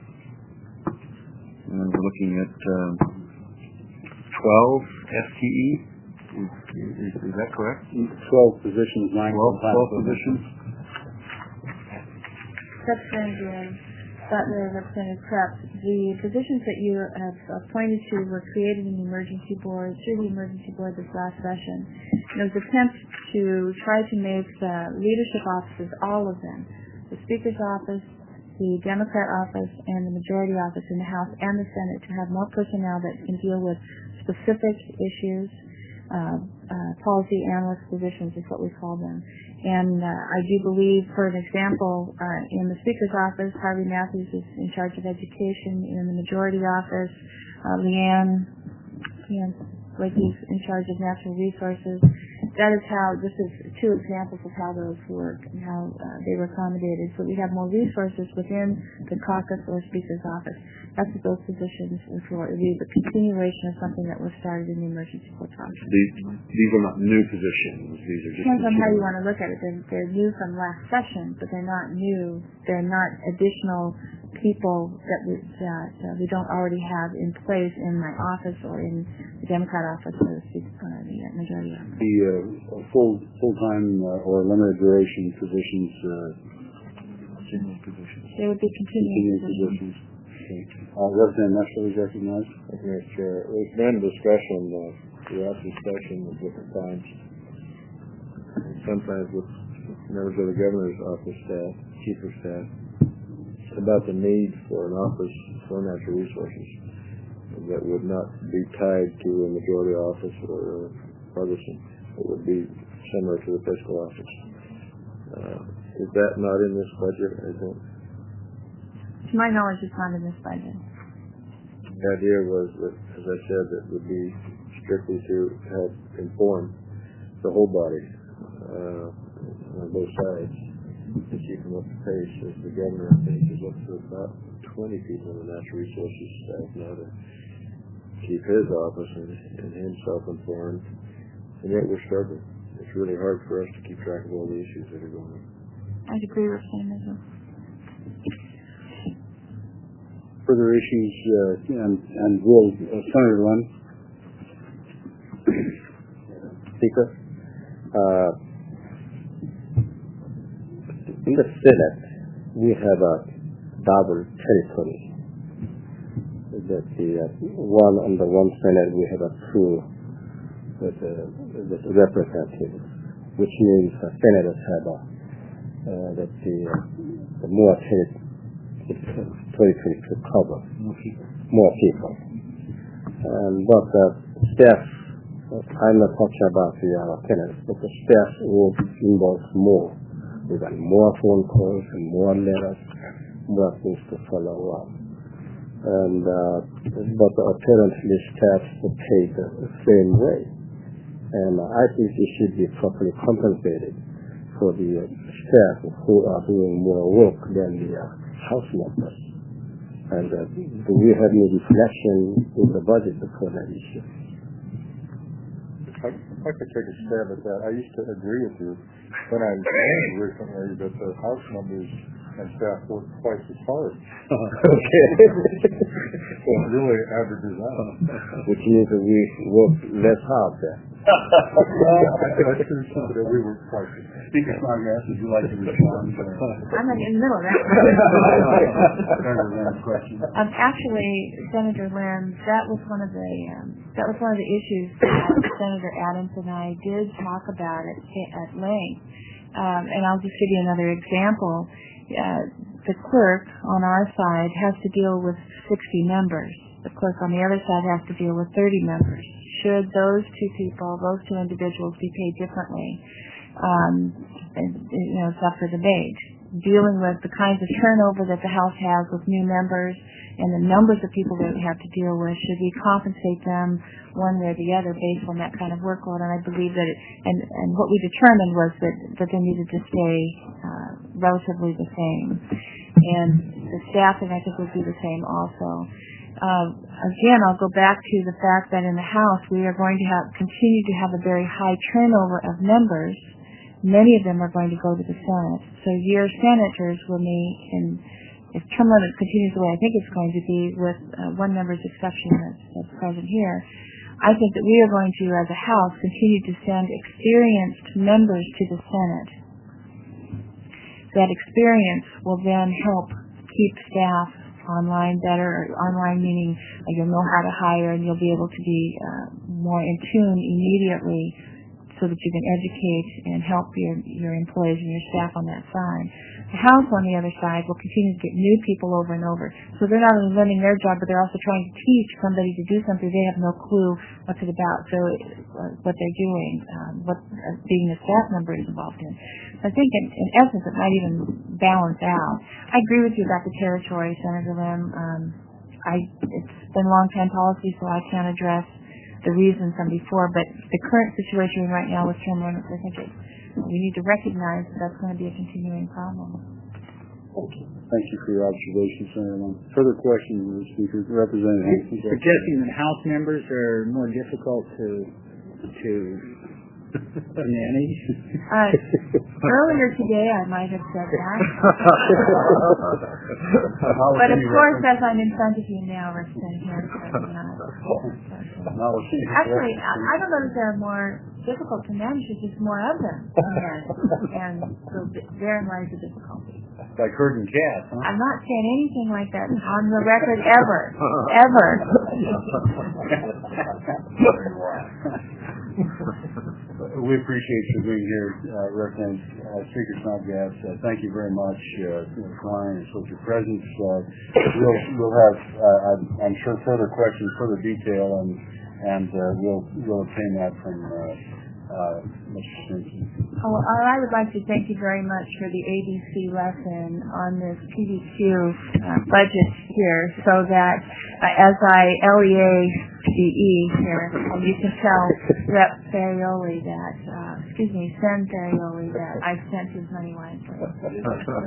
and we're looking at uh, twelve F T E. Is, is, is that correct? twelve positions, nine twelve positions. Representative Butler, Representative Krupp, the positions that you have appointed to were created in the emergency board, through the emergency board this last session. It was an attempt to try to make the leadership offices, all of them, the Speaker's office, the Democrat office, and the majority office in the House and the Senate, to have more personnel that can deal with specific issues. Uh, uh, policy analyst positions is what we call them. And uh, I do believe, for an example, uh, in the Speaker's office, Harvey Matthews is in charge of education. In the majority office, uh, Leanne, Leanne Blakey's in charge of natural resources. That is how, this is two examples of how those work and how uh, they were accommodated. So we have more resources within the caucus or Speaker's office. That's what those positions are for. It would be the continuation of something that was started in the emergency court process. These, these are not new positions. These are just Depends on how you want to look at it. They're, they're new from last session, but they're not new. They're not additional people that we, that uh, we don't already have in place in my office or in the Democrat office or the, uh, the majority office. The uh, full full-time uh, or limited duration positions, uh, continuing positions. They would be continuing, continuing positions. Okay. Uh, Representative Nestor is recognized. Thank you, Mister Chair. There's been discussion uh, throughout this session at different times, sometimes with members of the governor's office staff, chief of staff, about the need for an office for natural resources that would not be tied to a majority office or partisan. It would be similar to the fiscal office. Uh, is that not in this budget? I don't. To my knowledge, it's not in this budget. The idea was that, as I said, that would be strictly to help inform the whole body uh, on both sides to keep them up to pace. As the governor, I think, is up to about twenty people in the natural resources staff now to keep his office and, and himself informed. And yet we're struggling. It's really hard for us to keep track of all the issues that are going on. I'd agree with Sam as well. Further issues, uh, and, and will uh, Senator Lund. Speaker, uh, in the Senate, we have a double territory. that the uh, one under one Senate we have approved with the, with the representatives, which means uh, senators have a, uh, that the, uh, the more Senate twenty twenty-two cover more people. And but the staff, I'm not talking about the uh, tenants, but the staff will involve more. We got more phone calls and more letters, more things to follow up. And uh, but apparently staff are paid the same way. And uh, I think it should be properly compensated for the uh, staff who are doing more work than the uh, house members. And uh, do we have any reflection in the budget for that issue? I, I could take a stab at that. I used to agree with you when I was recently that the house members and staff work twice as hard. Okay. So it really averages out. Which means that we work less hard then. That's true, that we work twice as hard. Speaker Snodgrass, would you like to respond? I'm like in the middle of that. Senator Lamb's question. Um, actually, Senator Lamb, that was one of the um, that was one of the issues that Senator Adams and I did talk about at, at length. Um, and I'll just give you another example. Uh, the clerk on our side has to deal with sixty members. The clerk on the other side has to deal with thirty members. Should those two people, those two individuals, be paid differently? Um, and, you know, it's up for debate. Dealing with the kinds of turnover that the House has with new members and the numbers of people that we have to deal with, should we compensate them one way or the other based on that kind of workload? And I believe that, it, and, and what we determined was that, that they needed to stay uh, relatively the same. And the staffing, I think, would be the same also. Uh, again, I'll go back to the fact that in the House we are going to have continue to have a very high turnover of members. Many of them are going to go to the Senate. So your senators will meet, and if term limits continues the way I think it's going to be, with uh, one member's exception that's, that's present here, I think that we are going to, as a House, continue to send experienced members to the Senate. That experience will then help keep staff online better, or online meaning uh, you'll know how to hire and you'll be able to be uh, more in tune immediately so that you can educate and help your, your employees and your staff on that side. The House, on the other side, will continue to get new people over and over. So they're not only learning their job, but they're also trying to teach somebody to do something they have no clue what it's about, so uh, what they're doing, um, what uh, being a staff member is involved in. I think, in, in essence, it might even balance out. I agree with you about the territory, Senator Lim. Um, I, it's been long-time policy, so I can't address the reasons from before, but the current situation right now with term limits, I think it, we need to recognize that that's going to be a continuing problem. Okay. Thank you for your observation, Senator Lim. Further questions, Mister Speaker? Representative Hanson. Suggesting that House members are more difficult to to manage. Uh, earlier today, I might have said that. But of course, as I'm in front of you now, Representative Harrison, not. Actually, I, I don't know if they're more difficult to manage, it's just more of them to manage. And so therein lies the difficulty. Like herding cats, huh? I'm not saying anything like that on the record ever. Ever. We appreciate you being here, uh, Representative uh, Speaker Snodgrass. Uh, thank you very much uh, for honoring us with your presence. Uh, we'll, we'll have, uh, I'm, I'm sure, further questions, further detail, and and uh, we'll we'll obtain that from uh, uh, Mister Simpson. Oh, I would like to thank you very much for the A B C lesson on this P D Q uh, budget here, so that uh, as I L E A D E here, and you can tell Rep Farioli that, uh, excuse me, Sen Farioli that I spent his money wisely. Thank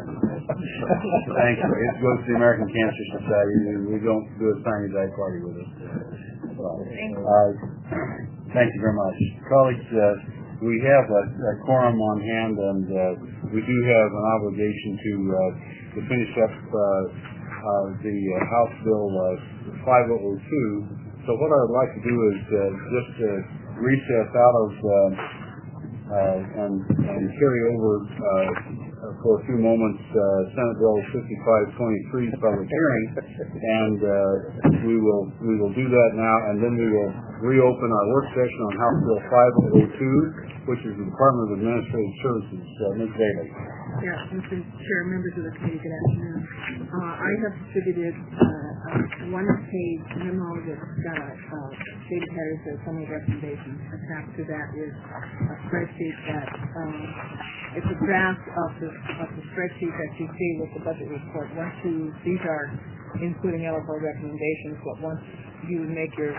you. It goes to the American Cancer Society. We don't do a signing day party with us. Uh, thank you very much. Colleagues, uh, we have a, a quorum on hand, and uh, we do have an obligation to uh, to finish up uh, uh, the uh, House Bill uh, five oh two. So what I would like to do is uh, just uh, recess out of uh, uh, and, and carry over uh, for a few moments uh, Senate Bill fifty-five twenty-three's public hearing, and uh, we will we will do that now, and then we will reopen our work session on House Bill five oh two, which is the Department of Administrative Services. Uh, Miz Bailey. Yes, Mister Chair, members of the committee, good afternoon. Uh, I have distributed uh, a one-page memo that's got uh, stated headers of summary recommendations. Attached to that is a spreadsheet that um, it's a draft of the of the spreadsheet that you see with the budget report. Once you these are including eligible recommendations, but once you make your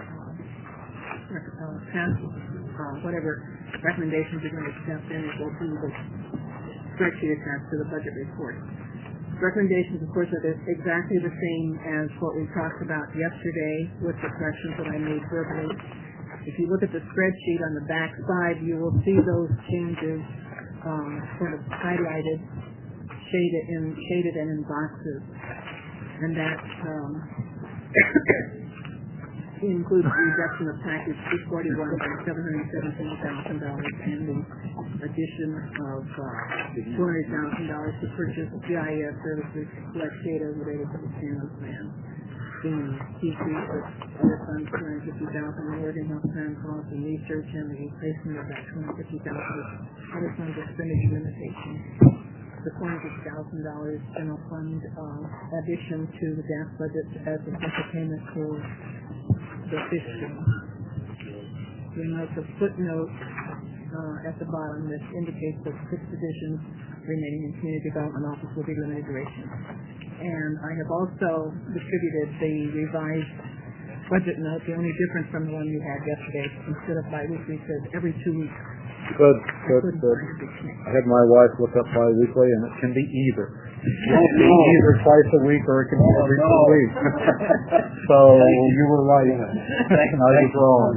uh, pass uh, whatever recommendations you're going to accept, then it will be the spreadsheet attached to the budget report. Recommendations, of course, are exactly the same as what we talked about yesterday with the corrections that I made verbally. If you look at the spreadsheet on the back side, you will see those changes um, sort of highlighted, shaded, in, shaded and in boxes. And that um, includes the reduction of package two forty-one from seven hundred seventeen thousand dollars and the addition of uh, two hundred thousand dollars to purchase G I S services to collect data related to the Sandals plan. The decrease of other funds, two hundred fifty thousand dollars, awarding health plan costs and research, and the replacement of that two hundred fifty thousand dollars other funds expenditure limitations. The four hundred thousand dollars general fund uh, addition to the D A S budget as a special payment for the fish stream. We note the footnote uh, at the bottom that indicates that six positions remaining in community development office will be limited duration. And I have also distributed the revised budget note. The only difference from the one you had yesterday, instead of bi-weekly, says every two weeks. Good, good, good. I had my wife look up bi-weekly, and it can be either. It can be either twice a week or it can be every two weeks. So you were right. I was wrong.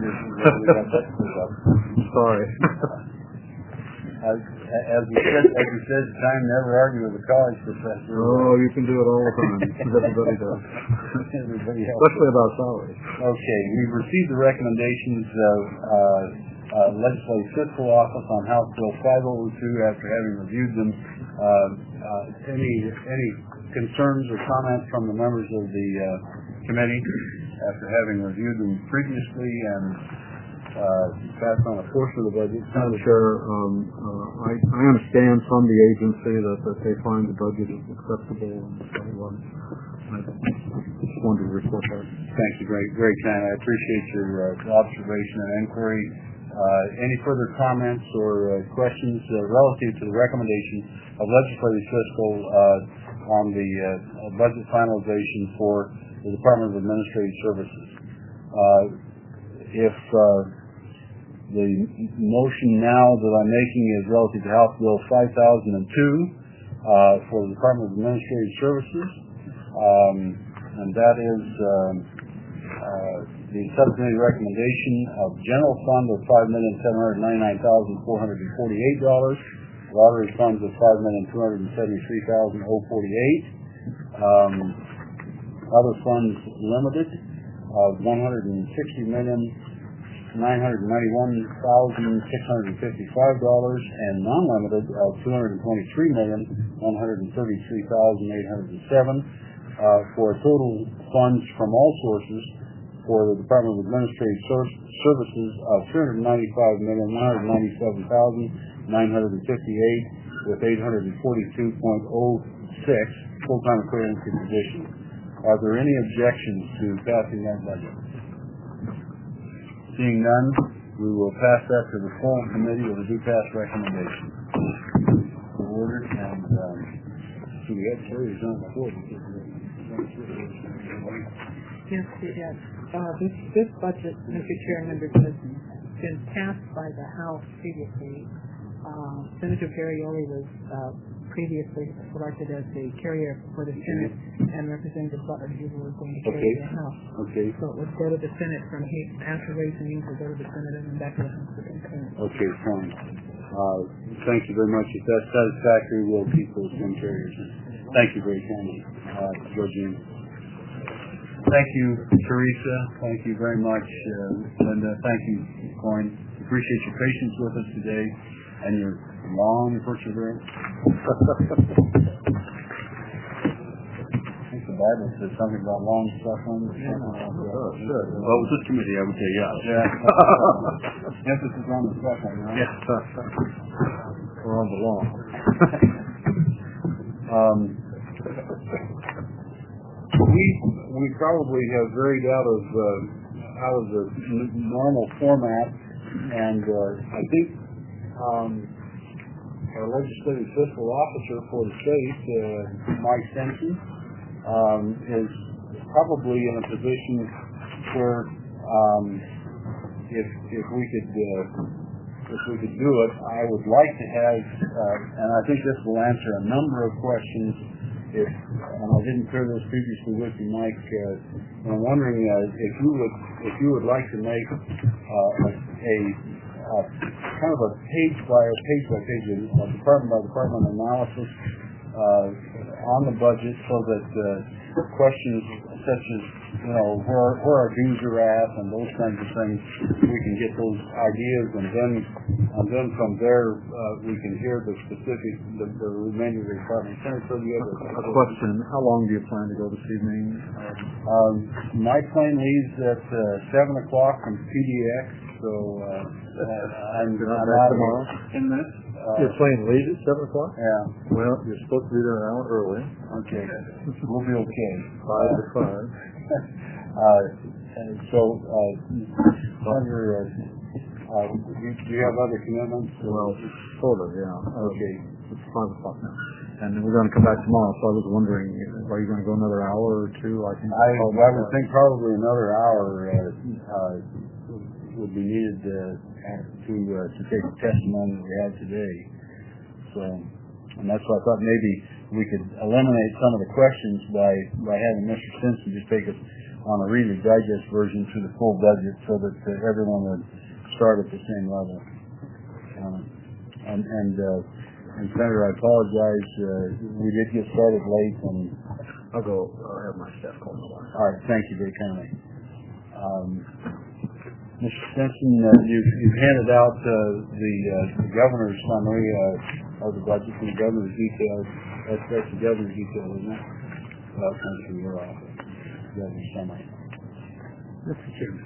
Sorry. As, as we said, as we said, time never argue with a college professor. Oh, you can do it all the time. Everybody does. Everybody else. Especially about salaries. Okay, we've received the recommendations of uh, uh, Legislative Fiscal Office on House Bill five oh two after having reviewed them. Uh, uh, any any concerns or comments from the members of the uh, committee after having reviewed them previously and uh, passed on a portion of the budget? Madam Chair, um, uh, I, I understand from the agency that, that they find the budget is acceptable, and so um, I just wanted to report that. Thank you, very, very kind. I appreciate your uh, observation and inquiry. Uh, any further comments or uh, questions uh, relative to the recommendation of Legislative Fiscal uh, on the uh, budget finalization for the Department of Administrative Services? Uh, if uh, the motion now that I'm making is relative to House Bill five thousand two uh, for the Department of Administrative Services, um, and that is um, uh, the subcommittee recommendation of general fund of five million seven hundred ninety-nine thousand four hundred forty-eight dollars, lottery funds of five million two hundred seventy-three thousand forty-eight dollars, um, other funds limited of one hundred sixty million nine hundred ninety-one thousand six hundred fifty-five dollars, and non-limited of two hundred twenty-three million one hundred thirty-three thousand eight hundred seven dollars, uh, for a total funds from all sources for the Department of Administrative Services of three hundred ninety-five million one hundred ninety-seven thousand nine hundred fifty-eight dollars with eight hundred forty-two point oh six full-time equivalency positions. Are there any objections to passing that budget? Seeing none, we will pass that to the full committee with a due pass recommendation. Ordered, and um, so we have carriers on the floor. Yes, we have. Uh, this, this budget, Mister Chair, members, has been passed by the House previously. Uh, Senator Perrioli was uh, previously selected as the carrier for the Senate, and Representative Butler, who was going to carry okay. the House. Okay. So it would go to the Senate from here, after raising it would go to the Senate, and then back to the House again. Okay, fine. Uh, thank you very much. If that's satisfactory, we'll keep those ten carriers in. Thank you very kindly, uh, Georgine. Thank you, Teresa. Thank you very much, uh, Linda. Thank you, Coyne. Appreciate your patience with us today and your long perseverance. I think the Bible says something about long suffering. Yeah. Oh, sure. Well, with this committee, I would say yes. Yeah. Emphasis on the suffering, right? Yes. Or on the long. um, we we probably have varied out of uh, out of the n- normal format, and uh, I think um, our legislative fiscal officer for the state, uh, Mike Simpson, um, is probably in a position where um, if if we could uh, if we could do it, I would like to have, uh, and I think this will answer a number of questions. If and I didn't clear this previously with you, Mike, uh, I'm wondering uh, if you would if you would like to make uh, a, a uh, kind of a page by page by page, a department by department analysis uh, on the budget, so that uh, questions such as, you know, where where our dues are at and those kinds of things, we can get those ideas, and then and then from there uh, we can hear the specific the, the remainder of the department. Senator, you have a, a question. How long do you plan to go this evening? Um, my plane leaves at uh, seven o'clock from P D X, so uh, uh, I'm, You're not I'm back out tomorrow? in minutes. Uh, Your plane leaves at seven o'clock? Yeah. Well, you're supposed to be there an hour early. Okay. We'll be okay. Five to five. uh, and so, uh, Senator, uh, uh, do, you, do you have other commitments? Well, sort of, yeah. Okay. It's five o'clock now. And we're going to come back tomorrow, so I was wondering, are you going to go another hour or two? I think I, I would think probably another hour uh, uh, would be needed uh, to uh, to take the testimony we had today. So, and that's why I thought maybe we could eliminate some of the questions by by having Mister Simpson just take us on a Reader's Digest version through the full budget, so that uh, everyone would start at the same level. Um, and and, uh, and Senator, I apologize. Uh, we did get started late, and I'll go. I'll have my staff call me. All right, thank you very kindly. Um, Mister Simpson, uh, you've, you've handed out uh, the, uh, the governor's summary uh, of the budget, and the governor's details. That's, that's the governor's detail, isn't it? Well, it comes from your office. Governor's summary. Mister Chairman.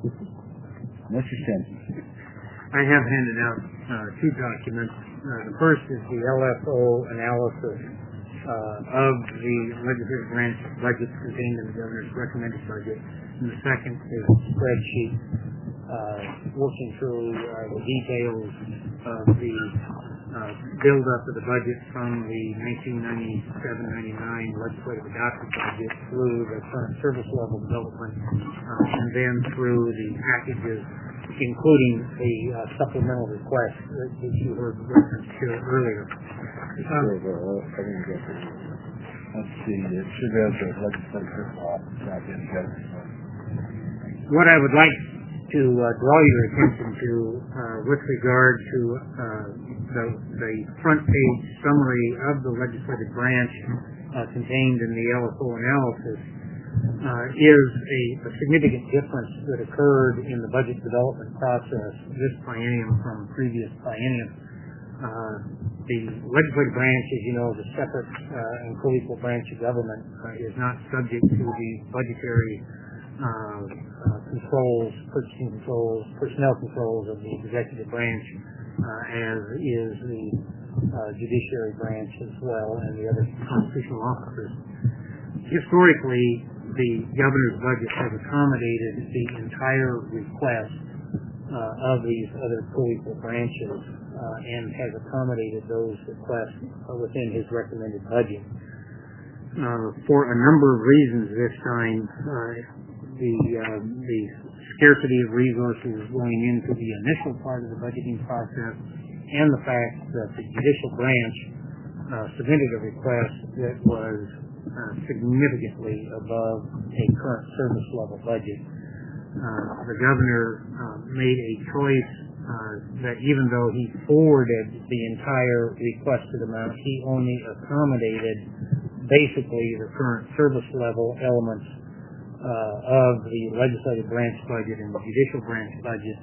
Mister Simpson. I have handed out uh, two documents. Uh, the first is the L F O analysis uh, of the legislative branch budget contained in the governor's recommended budget, and the second is a spreadsheet uh, working through uh, the details of the uh, build-up of the budget from the nineteen ninety-seven ninety-nine legislative adopted budget through the current service level development, uh, and then through the packages, including the uh, supplemental request that, that you heard reference to earlier. Um, Let's see, it should have the legislative office out in What I would like to uh, draw your attention to uh, with regard to uh, the, the front page summary of the legislative branch uh, contained in the L F O analysis uh, is a, a significant difference that occurred in the budget development process this biennium from previous biennium. Uh, the legislative branch, as you know, is a separate uh, and co-equal branch of government, uh, is not subject to the budgetary uh, uh, controls, purchasing controls, personnel controls of the executive branch, uh, as is the uh, judiciary branch as well, and the other constitutional officers. Historically, the governor's budget has accommodated the entire request uh, of these other co-equal branches uh, and has accommodated those requests uh, within his recommended budget. Uh, for a number of reasons this time, uh, the, uh, the scarcity of resources going into the initial part of the budgeting process, and the fact that the judicial branch uh, submitted a request that was uh, significantly above a current service level budget. Uh, the governor uh, made a choice uh, that even though he forwarded the entire requested amount, he only accommodated basically the current service level elements uh, of the legislative branch budget and the judicial branch budget,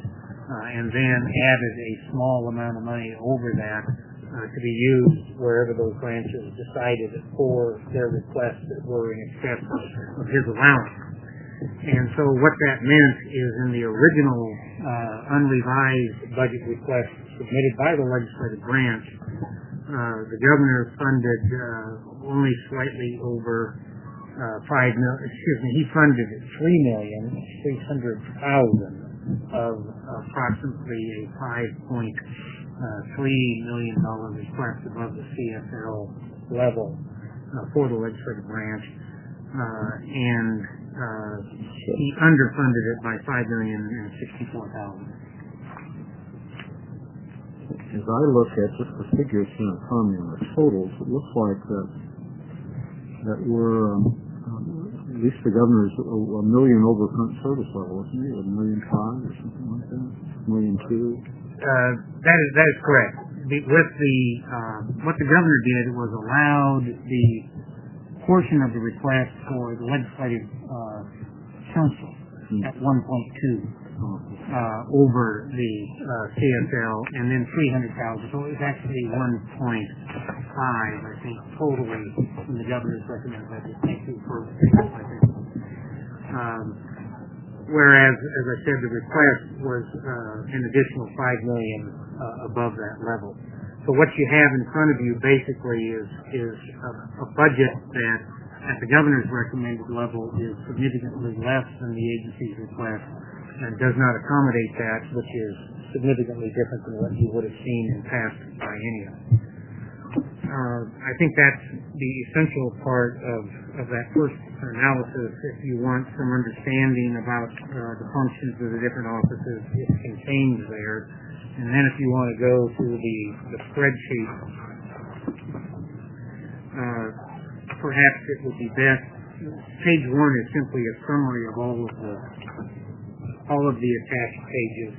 uh, and then added a small amount of money over that uh, to be used wherever those branches decided for their requests that were in excess of his allowance. And so what that meant is in the original uh, unrevised budget request submitted by the legislative branch, uh, the governor funded uh, only slightly over uh, five million. Excuse me, he funded three million three hundred thousand of approximately a five point three million dollar request above the C S L level uh, for the legislative branch, uh, and uh, he underfunded it by five million and sixty-four thousand. As I look at just the figures in front of me on the totals, it looks like that that we're um, um, at least the governor's a, a million over current service level, isn't he? A million five or something like that? A million two? Uh, that is that is correct. The, with the uh, what the governor did was allowed the portion of the request for the legislative uh, council hmm. at one point two uh, over the uh, C S L, and then three hundred thousand. So it was actually one point five, I think, totally in the governor's recommended budget. Thank you for figures like that. Um, whereas, as I said, the request was uh, an additional five million uh, above that level. So what you have in front of you basically is is a, a budget that, at the governor's recommended level, is significantly less than the agency's request, and does not accommodate that, which is significantly different than what you would have seen in past biennia. Uh, I think that's the essential part of, of that first analysis. If you want some understanding about uh, the functions of the different offices, it's contained there. And then if you want to go to the, the spreadsheet, uh, perhaps it would be best. Page one is simply a summary of all of the all of the attached pages.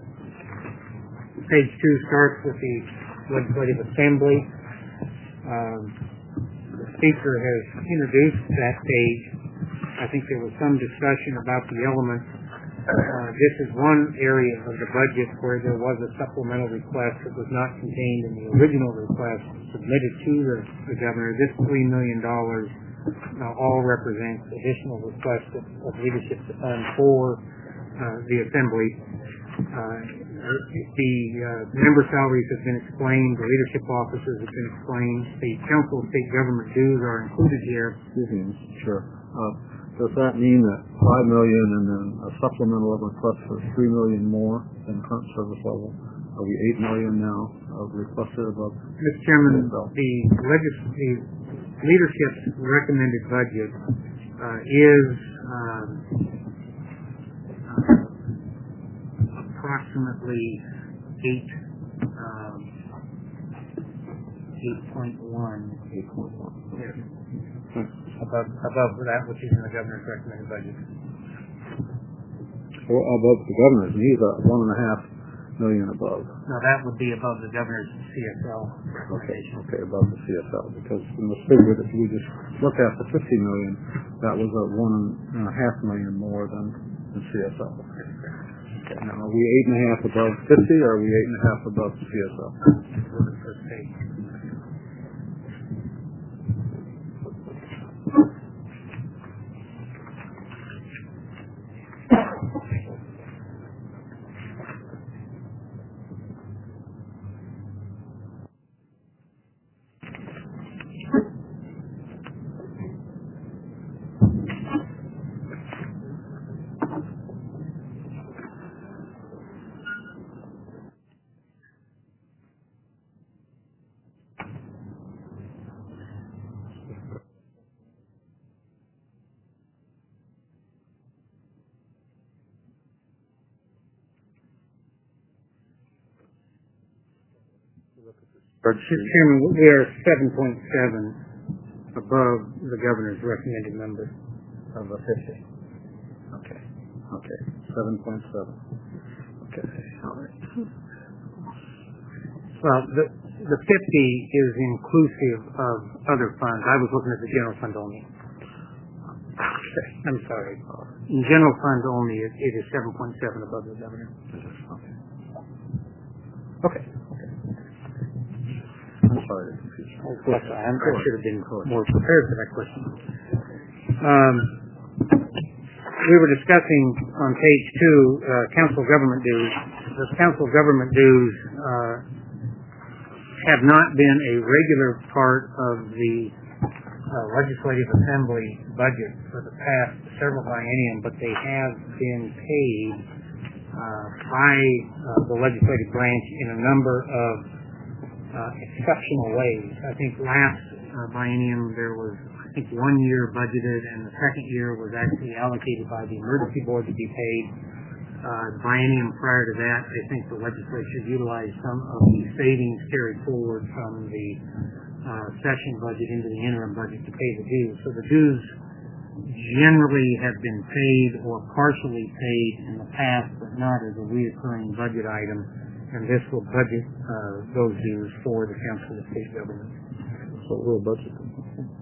Page two starts with the Legislative Assembly. Um, the speaker has introduced that page. I think there was some discussion about the elements. Uh, this is one area of the budget where there was a supplemental request that was not contained in the original request submitted to the, the governor. This three million dollars uh, all represents additional requests of, of leadership to fund for uh, the Assembly. Uh, the uh, member salaries have been explained. The leadership offices have been explained. The council of state government dues are included here. Mm-hmm. Sure. Uh, Does that mean that five million and then a supplemental request for three million more than current service level? Are we eight million now of requested above? Mister Chairman, the, legis- the leadership's recommended budget uh, is um, uh, approximately eight um, eight point one. Eight point one. Yes. Above, above that which is in the governor's recommended budget. Well, above the governor's, and he's a one and a half million above. No, that would be above the governor's C S L recommendation. Okay, okay, above the C S L, because in the figure that we just looked at, the fifty million, that was a one and a half million more than the C S L. Okay, now are we eight and a half above fifty, or are we eight and a half above the C S L? The first page. Mister Chairman, we are seven point seven above the governor's recommended number of a fifty. Okay. Okay. seven point seven. Okay. All right. Well, the the fifty is inclusive of other funds. I was looking at the general fund only. I'm sorry. In general fund only, it, it is seven point seven above the governor. Okay. Okay. I'm sorry. I should have been more prepared for that question. Um, we were discussing on page two uh, council government dues. The council government dues uh, have not been a regular part of the uh, Legislative Assembly budget for the past several biennium, but they have been paid uh, by uh, the legislative branch in a number of uh, exceptional ways. I think last uh, biennium there was, I think, one year budgeted, and the second year was actually allocated by the emergency board to be paid. Uh, the biennium prior to that, I think the legislature utilized some of the savings carried forward from the uh, session budget into the interim budget to pay the dues. So the dues generally have been paid or partially paid in the past, but not as a reoccurring budget item, and this will budget uh, those dues for the Council of State Governments. So we'll budget them.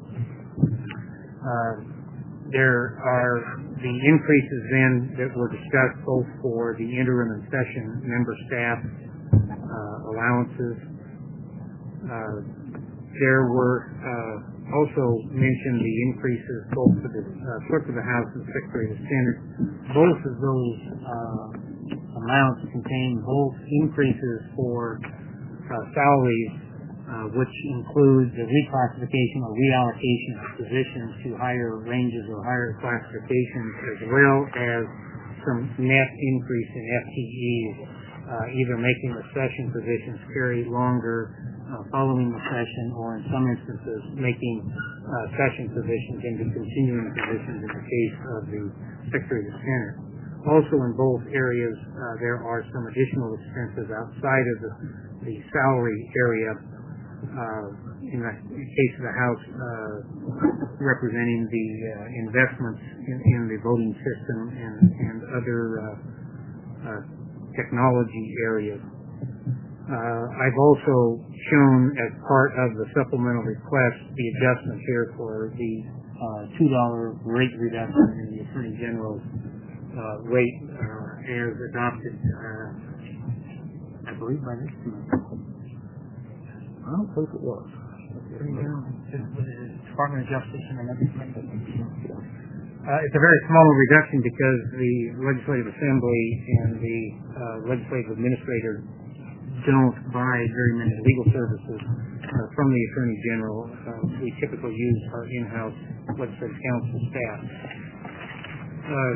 Uh, there are the increases then that were discussed both for the interim and session member staff uh, allowances. Uh, there were uh, also mentioned the increases both for the uh, clerk of the House and Secretary of the Senate. Both of those uh, amounts contain both increases for uh, salaries, uh, which includes the reclassification or reallocation of positions to higher ranges or higher classifications, as well as some net increase in F T Es, uh, either making the session positions carry longer uh, following the session, or in some instances making uh, session positions into continuing positions in the case of the Secretary of the Senate. Also in both areas, uh, there are some additional expenses outside of the, the salary area. Uh, in the case of the House, uh, representing the uh, investments in, in the voting system and, and other uh, uh, technology areas. Uh, I've also shown as part of the supplemental request the adjustment here for the uh, two dollar rate reduction in the Attorney General's uh, rate uh, as adopted, uh, I believe, by this month. I don't think it was. Department of Justice and another thing. Uh, it's a very small reduction because the Legislative Assembly and the uh, Legislative Administrator don't buy very many legal services uh, from the Attorney General. Uh, we typically use our in-house Legislative Council staff. Uh,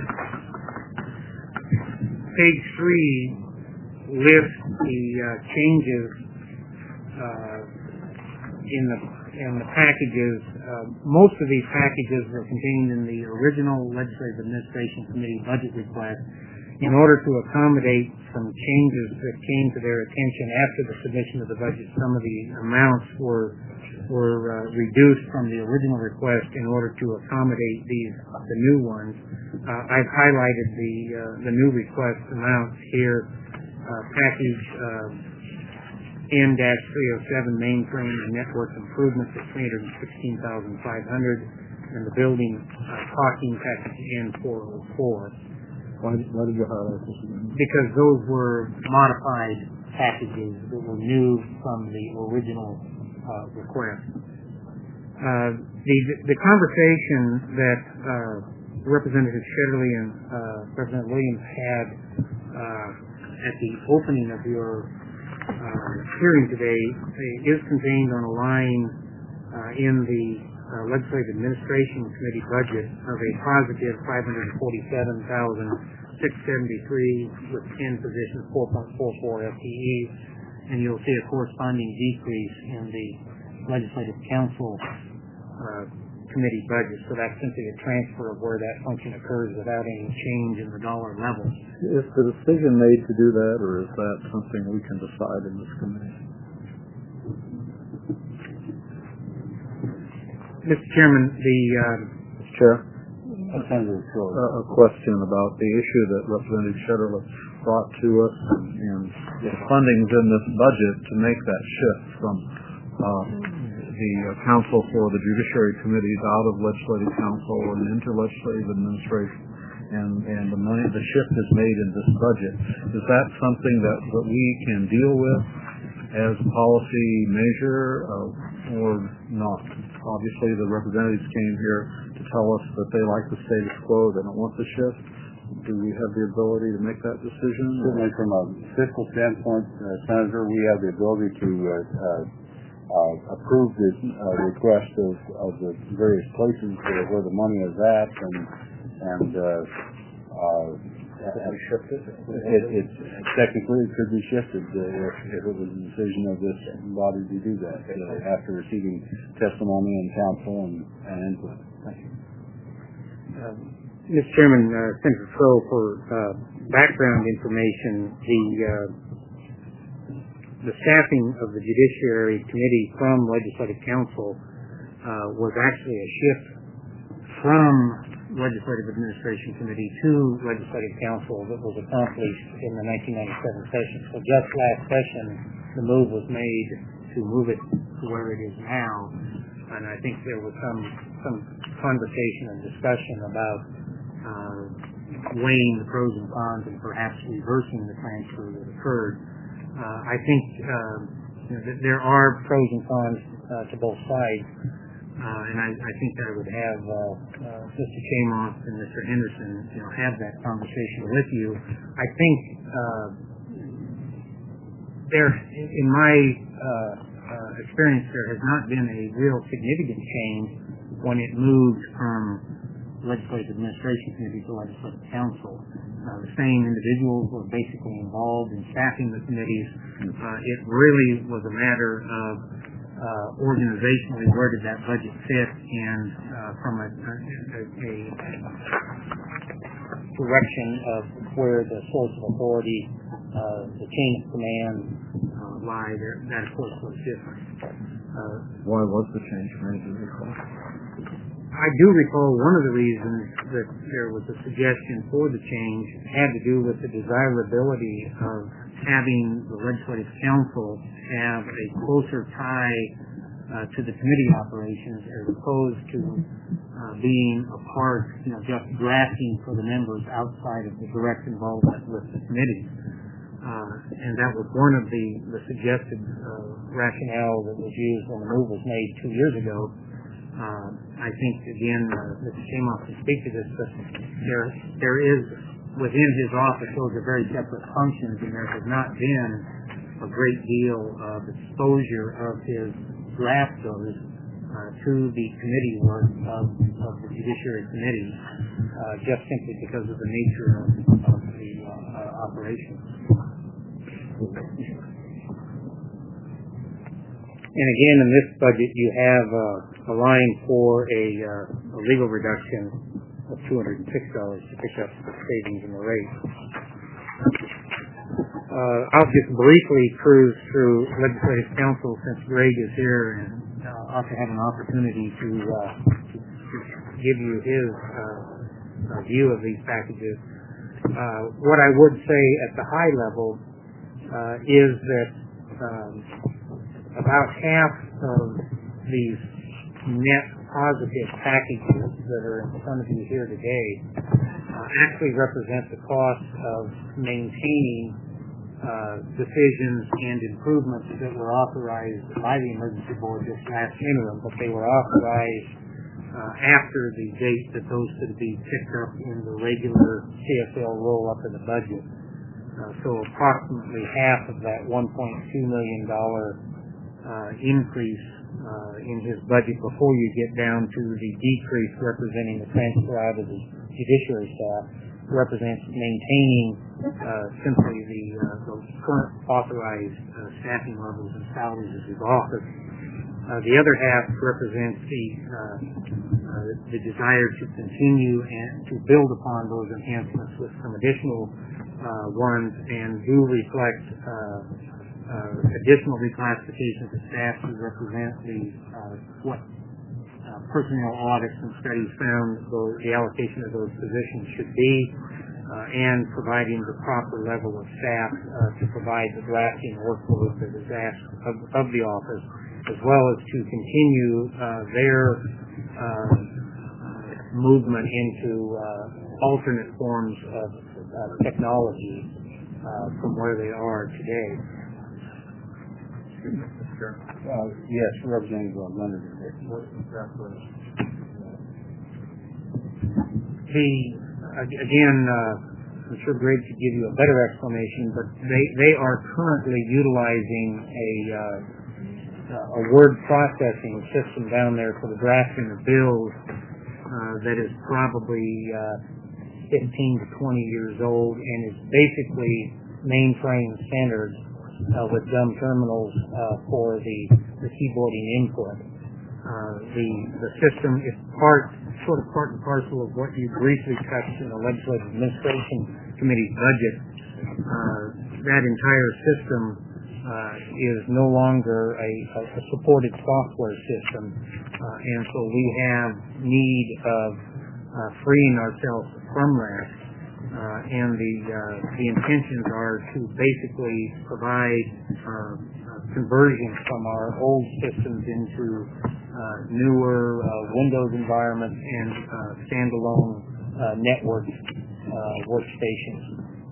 page three lists the uh, changes uh, in the in the packages. Uh, most of these packages were contained in the original Legislative Administration Committee budget request. In order to accommodate some changes that came to their attention after the submission of the budget, some of the amounts were were uh, reduced from the original request in order to accommodate these the new ones. Uh, I've highlighted the uh, the new request amounts here. Uh, package uh, N three oh seven mainframe and network improvements at three hundred sixteen thousand five hundred dollars, and the building uh, parking package N four oh four. Why, why did you highlight this again? Because those were modified packages that were new from the original uh, request. Uh, the the conversation that uh, Representative Shetterly and uh, President Williams had uh, at the opening of your uh, hearing today is contained on a line uh, in the uh, Legislative Administration Committee budget of a positive five hundred forty-seven thousand six hundred seventy-three with ten positions, four point four four F T Es, and you'll see a corresponding decrease in the Legislative Council uh, Committee budget. So that's simply a transfer of where that function occurs without any change in the dollar level. Is the decision made to do that, or is that something we can decide in this committee? Mister Chairman, the uh, Mister Chair, uh, a question about the issue that Representative Shetterly brought to us, and the fundings in this budget to make that shift from uh, the uh, Council for the Judiciary Committees out of Legislative Council and into Legislative Administration and, and the money, the shift is made in this budget. Is that something that, that we can deal with as a policy measure uh, or not? Obviously, the representatives came here to tell us that they like the status quo, they don't want the shift. Do we have the ability to make that decision? Certainly from a fiscal standpoint, uh, Senator, we have the ability to uh, uh, uh, approve the uh, request of, of the various places where, where the money is at, and and uh, uh, and shifted. It, it technically it could be shifted uh, if, if it was a decision of this body to do that uh, after receiving testimony and counsel and, and input. Thank you. Um, Mister Chairman, uh, Senator Crow, for uh, background information, the uh, the staffing of the Judiciary Committee from Legislative Council uh, was actually a shift from Legislative Administration Committee to Legislative Council that was accomplished in the nineteen ninety-seven session. So just last session, the move was made to move it to where it is now, and I think there was some some conversation and discussion about Uh, weighing the pros and cons and perhaps reversing the transfer that occurred. Uh, I think uh, you know, that there are pros and cons uh, to both sides, uh, and I, I think I would have uh, uh, Mister Chamoff and Mister Henderson, you know, have that conversation with you. I think uh, there, in my uh, uh, experience, there has not been a real significant change when it moved from Legislative Administration Committee to Legislative Council. Uh, the same individuals were basically involved in staffing the committees. Uh, it really was a matter of uh, organizationally where did that budget fit, and uh, from a, a, a direction of where the source of authority, uh, the chain of command uh, lie, there, that of course was different. Uh, Why was the change made? Do you recall? I do recall one of the reasons that there was a suggestion for the change had to do with the desirability of having the Legislative Council have a closer tie uh, to the committee operations as opposed to uh, being a part, you know, just drafting for the members outside of the direct involvement with the committee. Uh, and that was one of the, the suggested uh, rationale that was used when the move was made two years ago. Uh, I think, again, uh, Mister Chamoff can speak to this, but there, there is, within his office, those are very separate functions, and there has not been a great deal of exposure of his drafters uh, to the committee work of, of the Judiciary Committee, uh, just simply because of the nature of, of the uh, uh, operation. And again, in this budget, you have uh, a line for a, uh, a legal reduction of two hundred six dollars to pick up the savings in the rate. Uh, I'll just briefly cruise through Legislative Council since Greg is here and uh, ought to have an opportunity to, uh, to give you his uh, uh, view of these packages. Uh, what I would say at the high level uh, is that um, about half of these net positive packages that are in front of you here today uh, actually represent the cost of maintaining uh, decisions and improvements that were authorized by the Emergency Board this last interim, but they were authorized uh, after the date that those could be picked up in the regular C S L roll-up of the budget. Uh, so approximately half of that one point two million dollars Uh, increase uh, in his budget before you get down to the decrease representing the transfer out of the judiciary staff represents maintaining uh, simply the, uh, the current authorized uh, staffing levels and salaries of his office. Uh, the other half represents the uh, uh, the desire to continue and to build upon those enhancements with some additional uh, ones, and do reflect uh, Uh, additional reclassifications of staff to represent the uh, what uh, personnel audits and studies found those, the allocation of those positions should be, uh, and providing the proper level of staff uh, to provide the drafting workload that is asked of, of the office, as well as to continue uh, their uh, movement into uh, alternate forms of uh, technology uh, from where they are today. Uh, yes, Representative Leonard. The again, uh, I'm sure Greg could give you a better explanation, but they they are currently utilizing a uh, a word processing system down there for the drafting of bills uh, that is probably uh, fifteen to twenty years old and is basically mainframe centered uh, with dumb terminals uh, for the, the keyboarding input. Uh, the the system is part sort of part and parcel of what you briefly touched in the Legislative Administration Committee's budget. Uh, that entire system uh, is no longer a, a supported software system, uh, and so we have need of uh, freeing ourselves from that. Uh, and the uh, the intentions are to basically provide uh, conversions from our old systems into uh, newer uh, Windows environments and uh, standalone uh, network uh, workstations.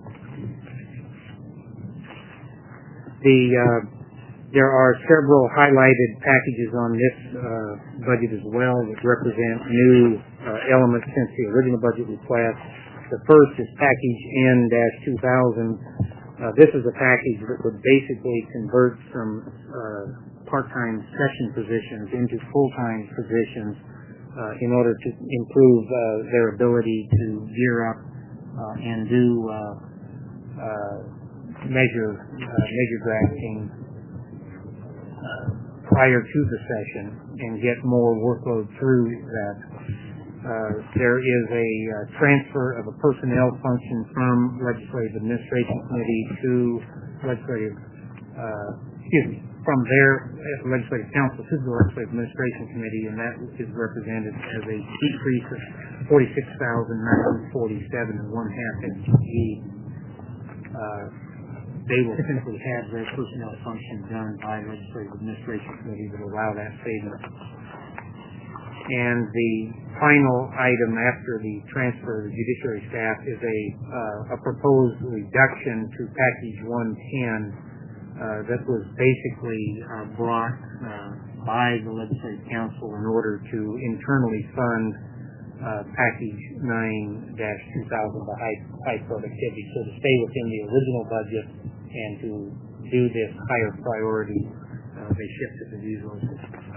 The uh, there are several highlighted packages on this uh, budget as well that represent new uh, elements since the original budget request. The first is package N two thousand. Uh, this is a package that would basically convert from uh, part-time session positions into full-time positions uh, in order to improve uh, their ability to gear up uh, and do uh, uh, measure uh, measure drafting uh, prior to the session and get more workload through that. Uh, there is a uh, transfer of a personnel function from Legislative Administration Committee to Legislative, uh, excuse me, from their uh, Legislative Council to the Legislative Administration Committee, and that is represented as a decrease of forty-six thousand nine hundred forty-seven and one half S G E. Uh, they will simply have their personnel function done by Legislative Administration Committee that will allow that savings. And the final item after the transfer of the judiciary staff is a, uh, a proposed reduction to package one ten uh, that was basically uh, brought uh, by the Legislative Council in order to internally fund uh, package nine dash two thousand, the high, high productivity. So to stay within the original budget and to do this higher priority, uh, they shifted the resources.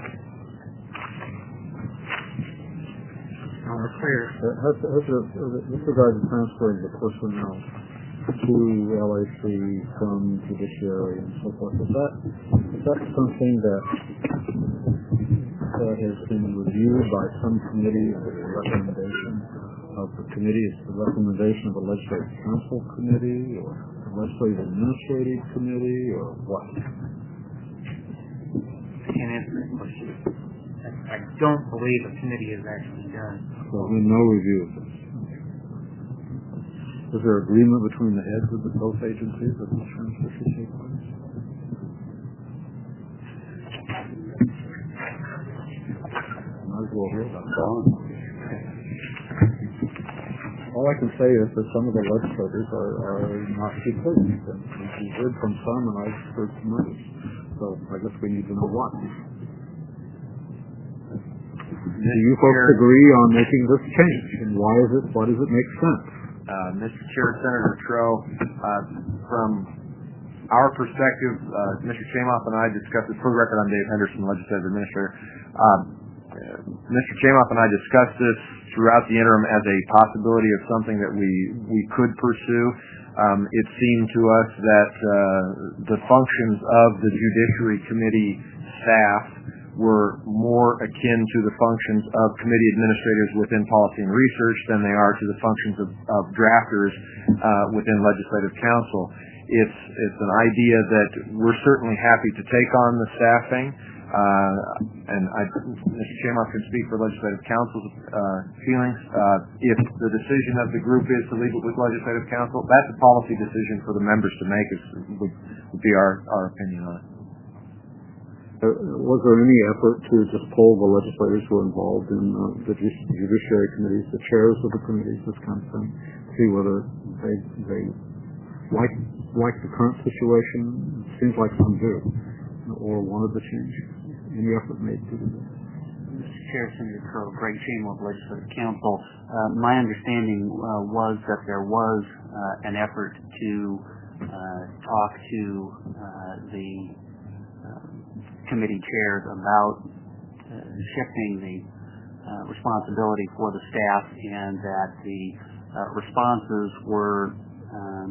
Uh, clear. Uh, has, has the, uh, with regard to transferring the personnel to L A C from judiciary and so forth, is that is that something that that has been reviewed by some committee or the recommendation of the committee? Is the recommendation of the Legislative Council Committee or the Legislative Administrative Committee or what? I can't answer that question. I don't believe a committee has actually done. So there's been no review of this. Is there agreement between the heads of the both agencies that this transfer should take place? Might as well hear about it. All I can say is that some of the legislators are, are not too pleased. And we've heard from some and I've heard from others. So I guess we need to know what. Do you folks agree on making this change, and why is it? Why does it make sense? Uh, Mister Chair, Senator Tro, uh, from our perspective, uh, Mister Chamoff and I discussed this. For the record, I'm Dave Henderson, Legislative Administrator. Um, uh, Mister Chamoff and I discussed this throughout the interim as a possibility of something that we we could pursue. Um, it seemed to us that uh, the functions of the Judiciary Committee staff were more akin to the functions of committee administrators within policy and research than they are to the functions of, of drafters uh, within Legislative Council. It's it's an idea that we're certainly happy to take on the staffing, uh, and I, Mister Chamoff can speak for Legislative Council's uh, feelings. Uh, if the decision of the group is to leave it with Legislative Council, that's a policy decision for the members to make. Is, would, would be our, our opinion on it. was there any effort to just poll the legislators who were involved in uh, the judiciary committees, the chairs of the committees, this kind of thing, see whether they they like like the current situation? It seems like some do, or wanted to change. Any effort made to do that? Mister Chair, Senator Crow, Greg Chamel of Legislative Council. Uh, my understanding uh, was that there was uh, an effort to uh, talk to uh, the uh, committee chairs about uh, shifting the uh, responsibility for the staff, and that the uh, responses were um,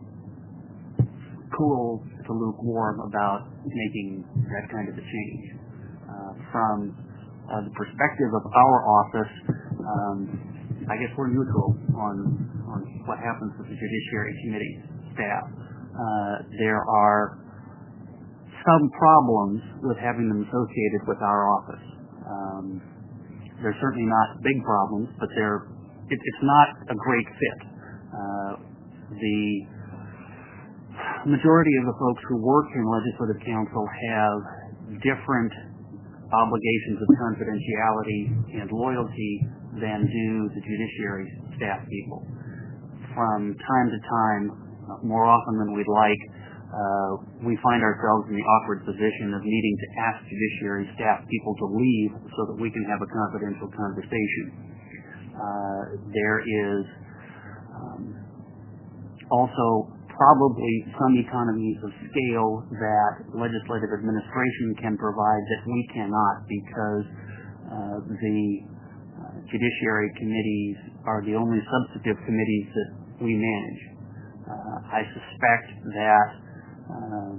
cool to lukewarm about making that kind of a change. Uh, from uh, the perspective of our office, um, I guess we're neutral on, on what happens with the Judiciary Committee staff. Uh, there are some problems with having them associated with our office. Um, they're certainly not big problems, but they're it, it's not a great fit. Uh, the majority of the folks who work in Legislative Council have different obligations of confidentiality and loyalty than do the judiciary staff people. From time to time, more often than we'd like, uh, we find ourselves in the awkward position of needing to ask judiciary staff people to leave so that we can have a confidential conversation. Uh, there is um, also probably some economies of scale that legislative administration can provide that we cannot, because uh, the uh, judiciary committees are the only substantive committees that we manage. Uh, I suspect that uh,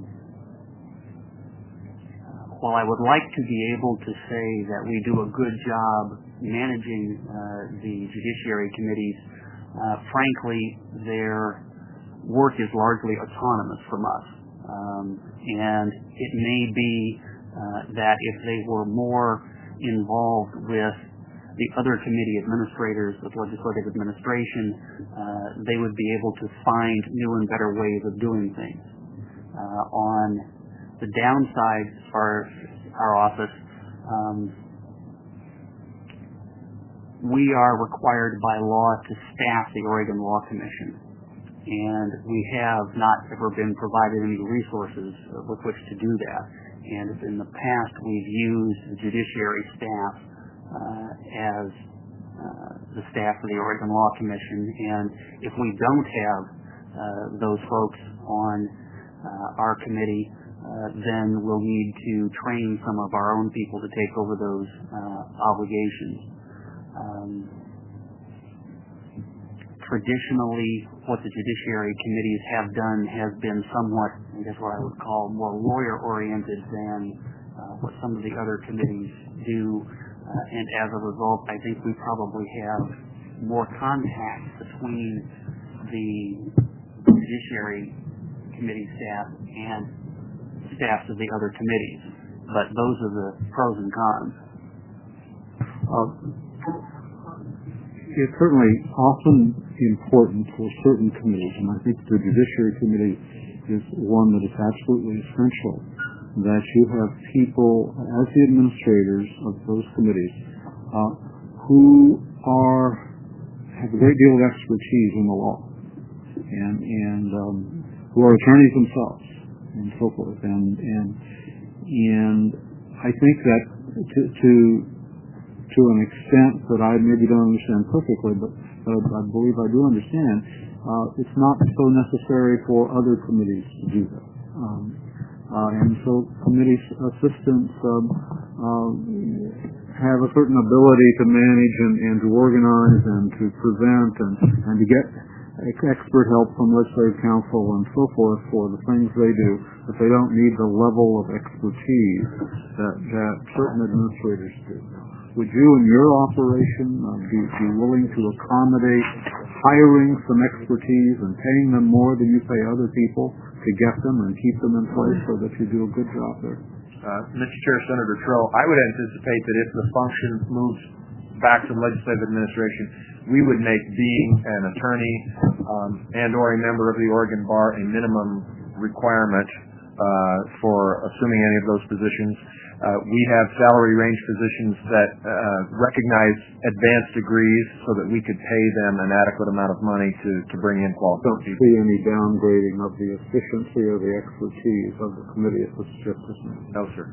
while I would like to be able to say that we do a good job managing uh, the judiciary committees, uh, frankly, their work is largely autonomous from us. Um, and it may be uh, that if they were more involved with the other committee administrators of legislative administration, uh, they would be able to find new and better ways of doing things. Uh, on the downside for our office, um, we are required by law to staff the Oregon Law Commission. And we have not ever been provided any resources with which to do that. And in the past, we've used the judiciary staff uh, as uh, the staff of the Oregon Law Commission. And if we don't have uh, those folks on uh, our committee, uh, then we'll need to train some of our own people to take over those uh, obligations. Um, Traditionally, what the judiciary committees have done has been somewhat, I guess what I would call more lawyer-oriented than uh, what some of the other committees do. Uh, and as a result, I think we probably have more contact between the judiciary committee staff and staffs of the other committees. But those are the pros and cons. Uh, it's certainly often important for certain committees, and I think the Judiciary Committee is one that is absolutely essential, that you have people as the administrators of those committees uh, who are have a great deal of expertise in the law, and and um, who are attorneys themselves, and so forth, and and and I think that to to to an extent that I maybe don't understand perfectly, but, but I, I believe I do understand, uh, it's not so necessary for other committees to do that. Um, uh, and so committee assistants um, uh, have a certain ability to manage and, and to organize and to present and, and to get expert help from legislative counsel and so forth for the things they do, but they don't need the level of expertise that, that certain administrators do. Would you, in your operation, uh, be, be willing to accommodate hiring some expertise and paying them more than you pay other people to get them and keep them in place so that you do a good job there? Uh, Mister Chair, Senator Trow, I would anticipate that if the function moves back to legislative administration, we would make being an attorney um, and or a member of the Oregon Bar a minimum requirement uh, for assuming any of those positions. Uh, we have salary range positions that uh, recognize advanced degrees so that we could pay them an adequate amount of money to, to bring in qualified people. Don't see any downgrading of the efficiency or the expertise of the committee at this just this minute. No, sir.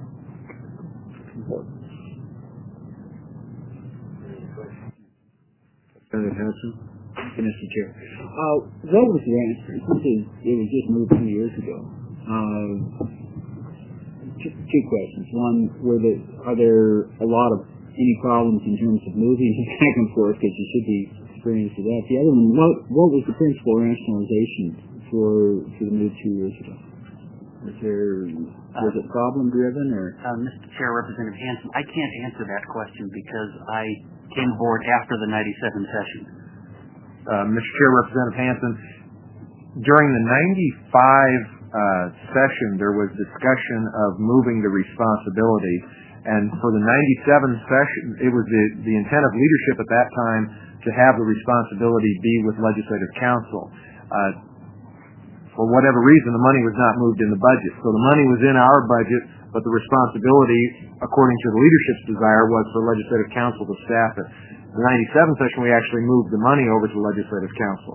Senator Hanson? Mister Chair. Uh, what was the answer? It was just moved two years ago. Uh, two, two questions. One, were there, are there a lot of any problems in terms of moving back and forth, because you should be experienced with that? The other one, what, what was the principal rationalization for, for the move two years ago? Was there, was it problem driven or? Uh, Mister Chair, Representative Hanson, I can't answer that question because I came aboard after the ninety-seven session. Uh, Mister Chair, Representative Hanson, during the ninety-five uh, session, there was discussion of moving the responsibility, and for the ninety-seven session, it was the, the intent of leadership at that time to have the responsibility be with Legislative Council. Uh, for whatever reason, the money was not moved in the budget. So the money was in our budget, but the responsibility, according to the leadership's desire, was for Legislative Council to staff it. In the ninety-seven session, we actually moved the money over to Legislative Council.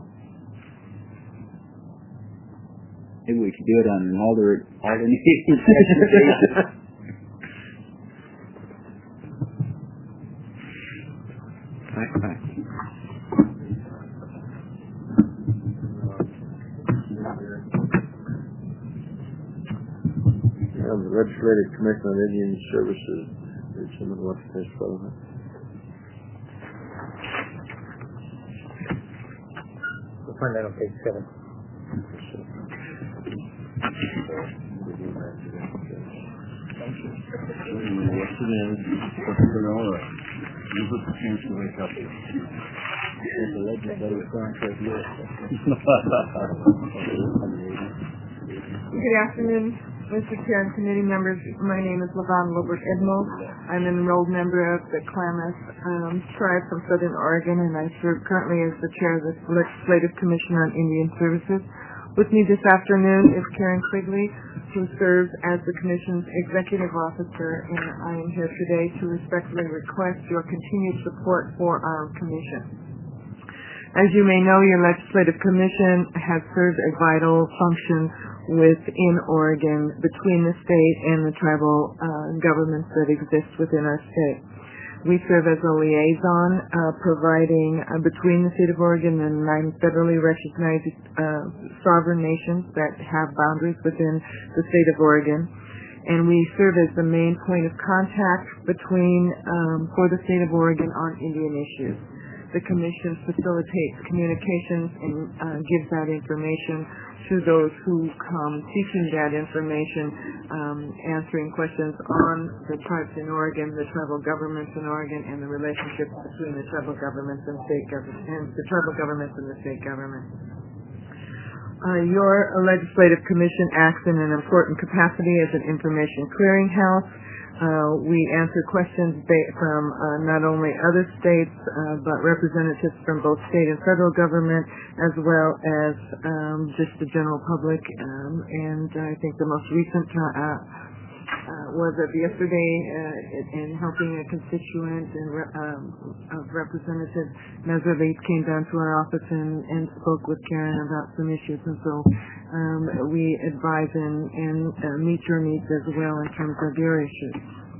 Maybe we could do it on an alter, alternating session basis. Thanks, thanks. Of the Legislative Commission on Indian Services. Is someone wants to testify on that? We'll find that on page seven. The legislative contract list. Good afternoon, Mister Chair and committee members. My name is Lavon Lobert Edmo. I'm an enrolled member of the Klamath um, tribe from Southern Oregon, and I serve currently as the chair of the Legislative Commission on Indian Services. With me this afternoon is Karen Quigley, who serves as the Commission's executive officer, and I am here today to respectfully request your continued support for our commission. As you may know, your Legislative Commission has served a vital function within Oregon between the state and the tribal uh, governments that exist within our state. We serve as a liaison, uh, providing uh, between the state of Oregon and nine federally recognized uh, sovereign nations that have boundaries within the state of Oregon. And we serve as the main point of contact between, um, for the state of Oregon on Indian issues. The Commission facilitates communications and uh, gives that information to those who come seeking that information, um, answering questions on the tribes in Oregon, the tribal governments in Oregon, and the relationship between the tribal governments and state government and the tribal governments and the state government. Uh, your Legislative Commission acts in an important capacity as an information clearinghouse. Uh, we answer questions ba- from uh, not only other states, uh, but representatives from both state and federal government, as well as um, just the general public. Um, and I think the most recent uh, uh, was of yesterday uh, in helping a constituent and re- um, of Representative Nazareth came down to our office and, and spoke with Karen about some issues. And so um, we advise and, and uh, meet your needs as well in terms of your issues.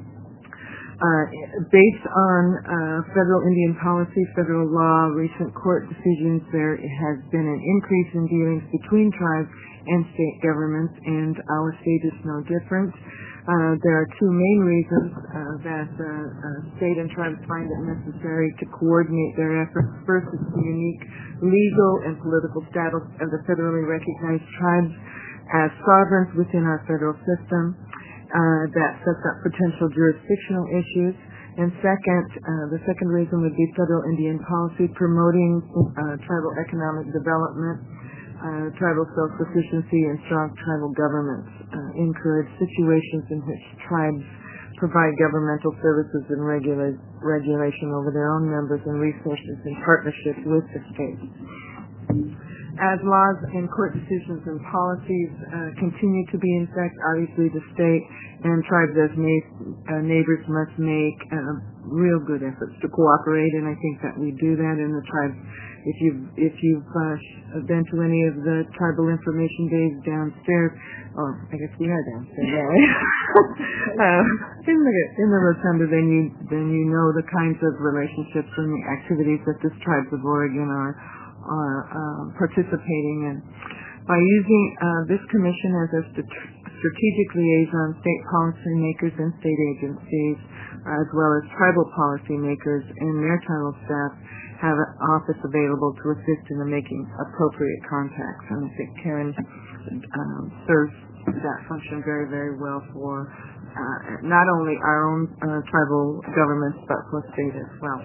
Uh, based on uh, federal Indian policy, federal law, recent court decisions, there has been an increase in dealings between tribes and state governments, and our state is no different. Uh, there are two main reasons uh, that uh, uh, state and tribes find it necessary to coordinate their efforts. First is the unique legal and political status of the federally recognized tribes as sovereigns within our federal system. Uh, that sets up potential jurisdictional issues. And second, uh, the second reason would be federal Indian policy promoting uh, tribal economic development, uh, tribal self-sufficiency, and strong tribal governments uh, encourage situations in which tribes provide governmental services and regula- regulation over their own members and resources in partnership with the state. as laws and court decisions and policies uh, continue to be in effect, obviously the state and tribes as na- uh, neighbors must make uh, real good efforts to cooperate, and I think that we do that in the tribes. If you've, if you've uh, been to any of the tribal information days downstairs, or I guess we are downstairs, right? uh, in the in the rotunda, then you then you know the kinds of relationships and the activities that the tribes of Oregon are are uh, participating in. By using uh, this commission as a st- strategic liaison, state policymakers and state agencies, as well as tribal policymakers and their tribal staff, have an office available to assist in the making appropriate contacts. And I think Karen um, serves that function very, very well for uh, not only our own uh, tribal governments, but for state as well.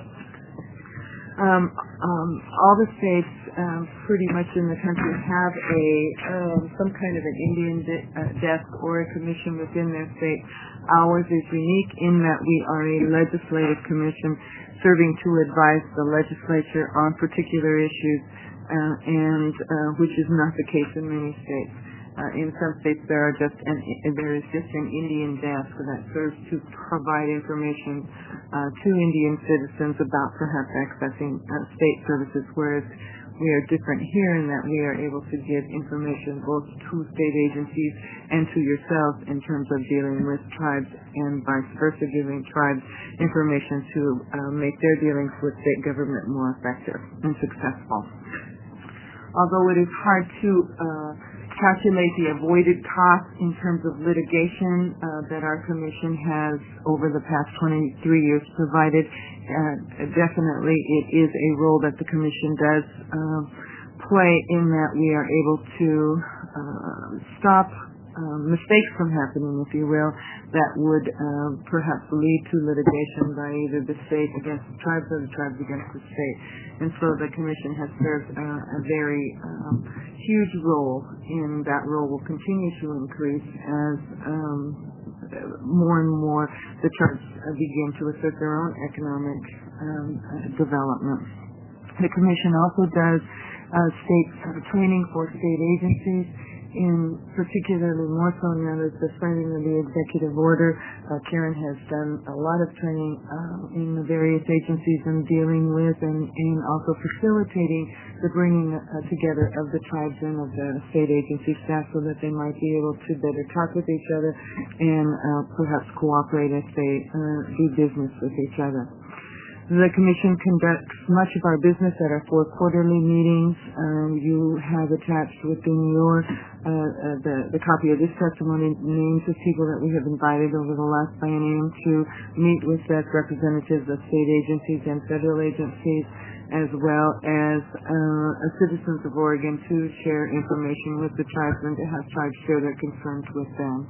Um, um, all the states um, pretty much in the country have a um, some kind of an Indian de- uh, desk or a commission within their state. Ours is unique in that we are a legislative commission serving to advise the legislature on particular issues, uh, and uh, which is not the case in many states. Uh, in some states, there are just an, there is just an Indian desk that serves to provide information uh, to Indian citizens about perhaps accessing uh, state services, whereas we are different here in that we are able to give information both to state agencies and to yourselves in terms of dealing with tribes, and vice versa, giving tribes information to uh, make their dealings with state government more effective and successful. Although it is hard to uh, calculate the avoided costs in terms of litigation uh, that our commission has over the past twenty-three years provided, uh, definitely it is a role that the commission does uh, play in that we are able to uh, stop uh, mistakes from happening, if you will, that would uh, perhaps lead to litigation by either the state against the tribes or the tribes against the state. And so the commission has served uh, a very um, huge role, and that role will continue to increase as um, more and more the tribes uh, begin to assert their own economic um, uh, development. The commission also does uh, state uh, training for state agencies, in particularly more so now that the signing of the executive order. Uh, Karen has done a lot of training uh, in the various agencies and dealing with and, and also facilitating the bringing uh, together of the tribes and of the state agency staff so that they might be able to better talk with each other and uh, perhaps cooperate as they uh, do business with each other. The Commission conducts much of our business at our four quarterly meetings. Um, you have attached within your uh, uh, the, the copy of this testimony names of people that we have invited over the last biennium to meet with us, representatives of state agencies and federal agencies, as well as uh, citizens of Oregon to share information with the tribes and to have tribes share their concerns with them.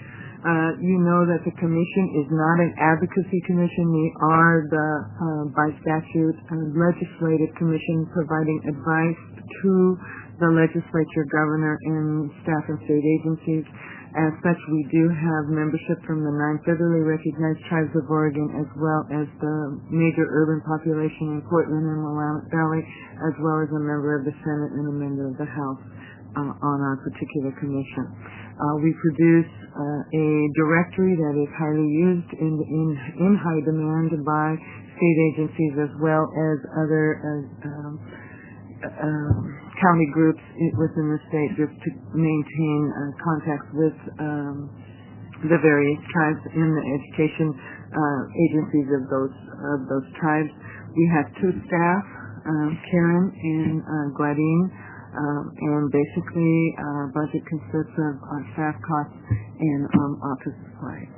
Uh, you know that the commission is not an advocacy commission. We are the, uh, by statute, uh, legislative commission providing advice to the legislature, governor, and staff and state agencies. As such, we do have membership from the nine federally recognized tribes of Oregon, as well as the major urban population in Portland and Willamette Valley, as well as a member of the Senate and a member of the House uh, on our particular commission. Uh, we produce uh, a directory that is highly used in, in, in high demand by state agencies as well as other uh, um, uh, county groups within the state, just to maintain uh, contacts with um, the various tribes in the education uh, agencies of those of those tribes. We have two staff, um, Karen and uh, Gladine. Um, and basically, our budget consists of our staff costs and um, office supplies.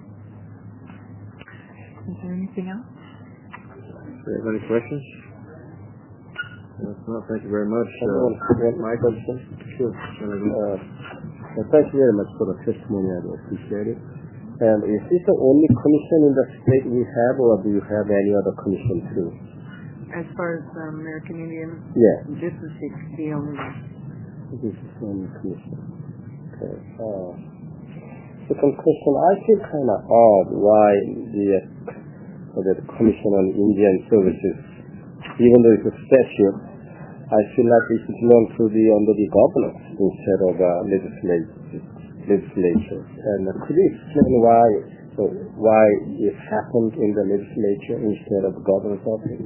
Is there anything else? Do you have any questions? No, thank you very much. Uh, Michael? Sure. Uh, thank you very much for the testimony. I appreciate it. And is this the only commission in the state we have, or do you have any other commission too? As far as um, American Indian, yeah, this is the only one. This is the only commission. Okay. Uh, second question, I feel kind of odd why the uh, the Commission on Indian Services, even though it's a statute, I feel like it belongs to the under the governors instead of uh, legislature. legislature. And uh, could you explain why so why it happened in the legislature instead of the governor's office?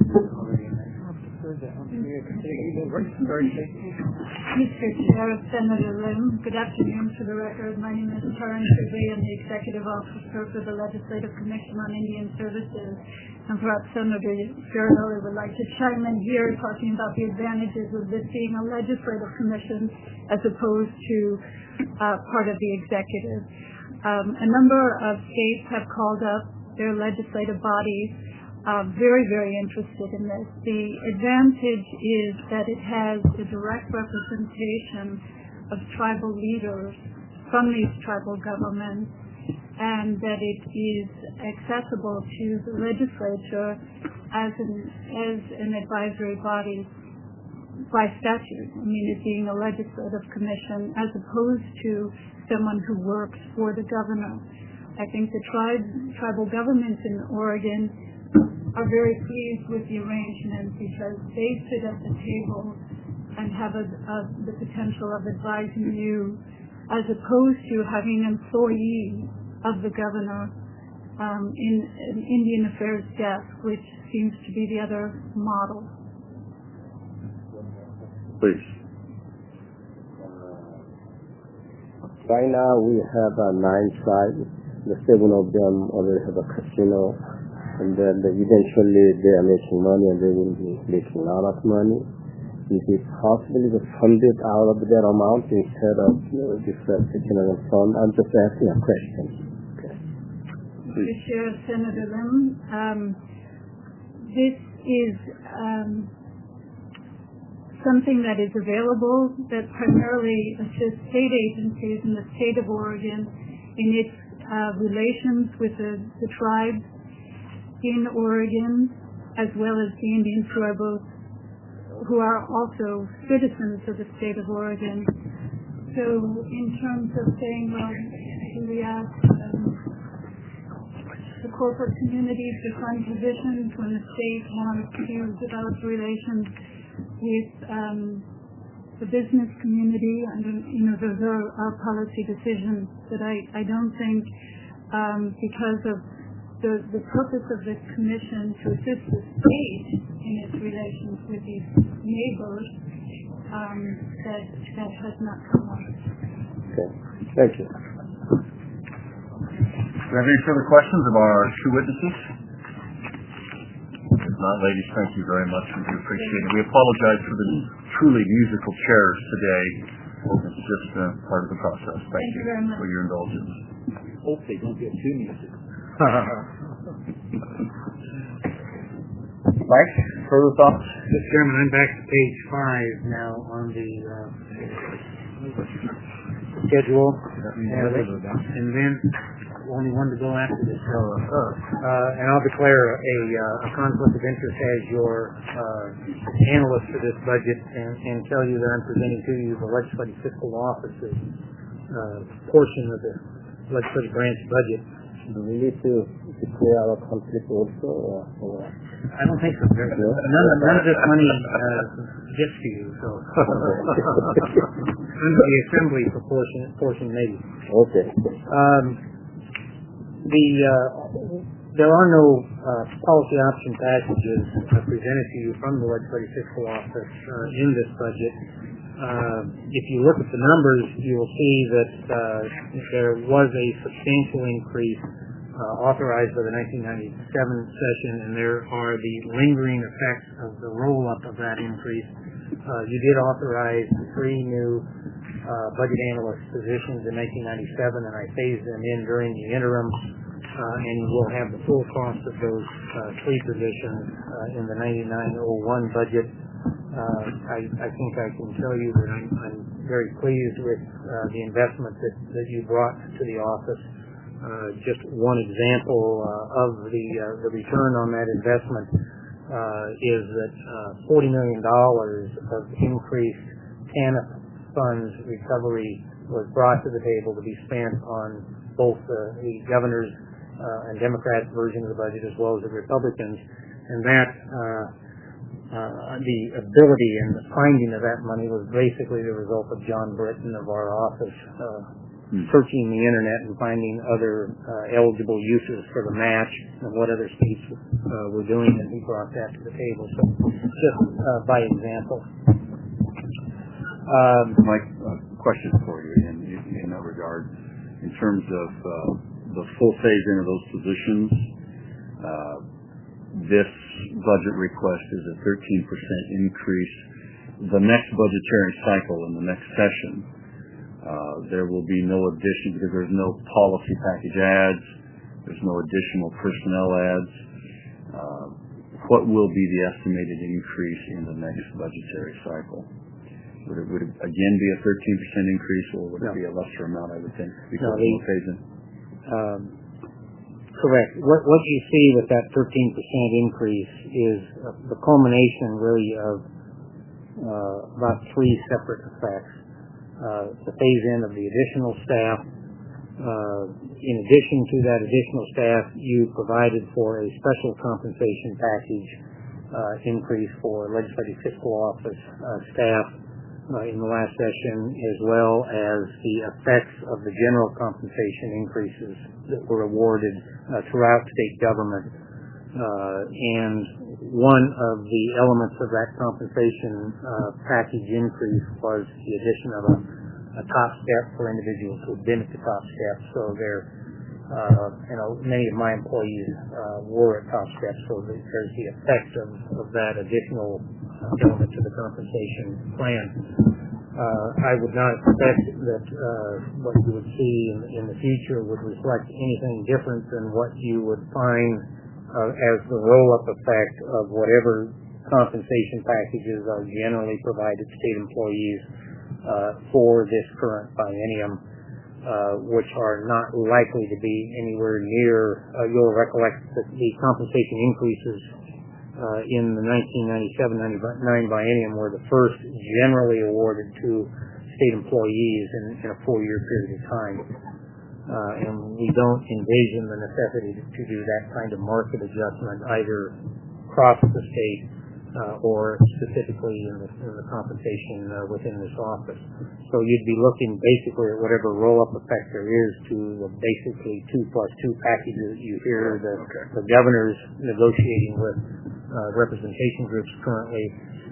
Mister Chair, Senator Lim, good afternoon. For the record, my name is Karen Shirley. I'm the Executive Officer for the Legislative Commission on Indian Services. And perhaps Senator Shirley would like to chime in here talking about the advantages of this being a legislative commission as opposed to uh, part of the executive. Um, a number of states have called up their legislative bodies Uh, very, very interested in this. The advantage is that it has a direct representation of tribal leaders from these tribal governments, and that it is accessible to the legislature as an, as an advisory body by statute. I mean, it being a legislative commission as opposed to someone who works for the governor. I think the tribe, tribal governments in Oregon are very pleased with the arrangement because they sit at the table and have a, a, the potential of advising you as opposed to having an employee of the governor um, in an Indian Affairs desk, which seems to be the other model. Please. Right now we have uh, nine tribes. The seven of them already have a casino. And then eventually they are making money and they will be making a lot of money. Is it possible to fund it out of that amount instead of you know, this particular fund? I'm just asking a question. Okay. Mister Chair, Senator Lim, um, this is um, something that is available that primarily assists state agencies in the state of Oregon in its uh, relations with the, the tribes in Oregon, as well as the Indian tribals who are also citizens of the state of Oregon. So in terms of saying, well, do we ask um, the corporate communities to fund positions when the state wants to develop relations with um, the business community? And, you know, those are our policy decisions. But I, I don't think um, because of The, the purpose of this commission to assist the state in its relations with these neighbors, um, that that has not come up. Okay, thank you. Do we have any further questions of our two witnesses? If not, ladies, thank you very much. We do appreciate it. We apologize for the truly musical chairs today. It's just uh, part of the process. Thank, thank you, you very much for your indulgence. Hope they don't get too musical. Mike, further thoughts? Mister Chairman, I'm back to page five now on the uh, schedule, and, and then only one to go after this. So, uh, and I'll declare a, uh, a conflict of interest as your uh, analyst for this budget, and, and tell you that I'm presenting to you the Legislative Fiscal Office's uh, portion of the legislative branch budget. Do we need to declare our conflict also? Or, or? I don't think so. None, none of this money uh, gets to you, so under the assembly proportion, portion maybe. Okay. Um, the uh, there are no uh, policy option packages uh, presented to you from the Legislative Fiscal Office uh, in this budget. Uh, if you look at the numbers, you will see that uh, there was a substantial increase uh, authorized by the nineteen ninety-seven session, and there are the lingering effects of the roll-up of that increase. Uh, you did authorize three new uh, budget analyst positions in nineteen ninety-seven, and I phased them in during the interim, uh, and you will have the full cost of those uh, three positions uh, in the ninety-nine oh one budget. Uh, I, I think I can tell you that I'm, I'm very pleased with uh, the investment that, that you brought to the office. Uh, just one example uh, of the uh, the return on that investment uh, is that uh, forty million dollars of increased T A N F funds recovery was brought to the table to be spent on both uh, the governor's uh, and Democrat version of the budget as well as the Republicans, and that uh, Uh, the ability and the finding of that money was basically the result of John Britton of our office uh, hmm. searching the internet and finding other uh, eligible uses for the match and what other states uh, were doing, and he brought that to the table. So just uh, by example. Um, Mike, uh, question for you in, in, in that regard, in terms of uh, the full phase-in of those positions. Uh, this budget request is a thirteen percent increase. The next budgetary cycle in the next session, uh, there will be no addition because there's no policy package adds, there's no additional personnel adds. Uh, what will be the estimated increase in the next budgetary cycle? Would it, would it again be a thirteen percent increase, or would it no. be a lesser amount, I would think, because no, the, of phase-in? Um, correct. What, what you see with that thirteen percent increase is uh, the culmination, really, of uh, about three separate effects. Uh, the phase-in of the additional staff. Uh, in addition to that additional staff, you provided for a special compensation package uh, increase for legislative fiscal office uh, staff Uh, in the last session, as well as the effects of the general compensation increases that were awarded uh, throughout state government. Uh, and one of the elements of that compensation uh, package increase was the addition of a, a top step for individuals who have been at the top step. So they're, uh, you know, many of my employees uh, were at top step, so there's the effect of, of that additional element to the compensation plan. Uh, I would not expect that uh, what you would see in, in the future would reflect anything different than what you would find uh, as the roll-up effect of whatever compensation packages are generally provided to state employees uh, for this current biennium, uh, which are not likely to be anywhere near, uh, you'll recollect that the compensation increases Uh, in the nineteen ninety-seven ninety-nine biennium were the first generally awarded to state employees in, in a four-year period of time. Uh, and we don't envision the necessity to, to do that kind of market adjustment either across the state uh, or specifically in the, in the compensation uh, within this office. So you'd be looking basically at whatever roll-up effect there is to the basically two plus two packages that you hear the, okay. the governors negotiating with Uh, representation groups currently,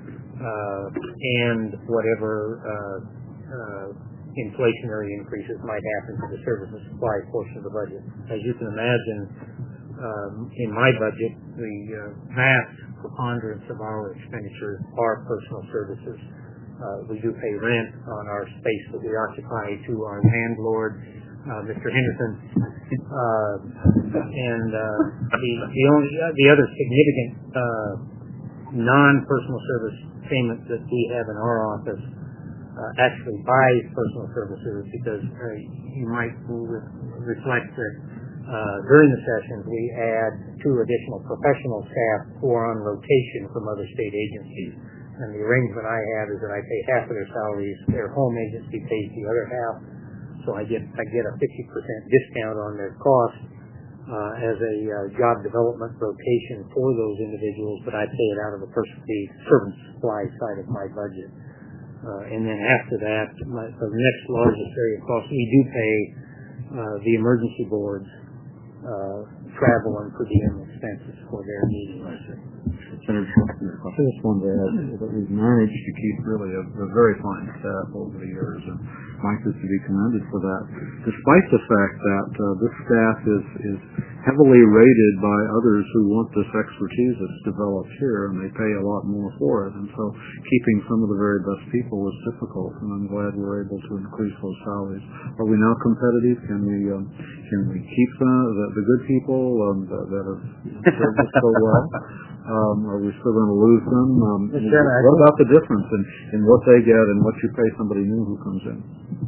uh, and whatever uh, uh, inflationary increases might happen to the service and supply portion of the budget. As you can imagine, um, in my budget, the uh, vast preponderance of our expenditures are personal services. Uh, we do pay rent on our space that we occupy to our landlord, uh, Mister Henderson, uh, and uh, the the only uh, the other significant uh, non-personal service payment that we have in our office uh, actually buys personal services because uh, you might re- reflect that uh, during the sessions we add two additional professional staff who are on rotation from other state agencies. And the arrangement I have is that I pay half of their salaries, their home agency pays the other half. So I get I get a fifty percent discount on their cost uh, as a uh, job development rotation for those individuals, but I pay it out of the, pers- the servant supply side of my budget. Uh, and then after that, my, the next largest area of cost, we do pay uh, the emergency boards uh, travel and per diem expenses for their meetings. Senator Schwartz, I just wanted to add that we've managed to keep really a, a very fine staff over the years, and Mike is to be commended for that, despite the fact that uh, this staff is, is heavily rated by others who want this expertise that's developed here, and they pay a lot more for it. And so keeping some of the very best people is difficult, and I'm glad we're able to increase those salaries. Are we now competitive? Can we um, can we keep the, the, the good people um, that, that have served us so well? Um, are we still going to lose them? Um, what about the difference in, in what they get and what you pay somebody new who comes in?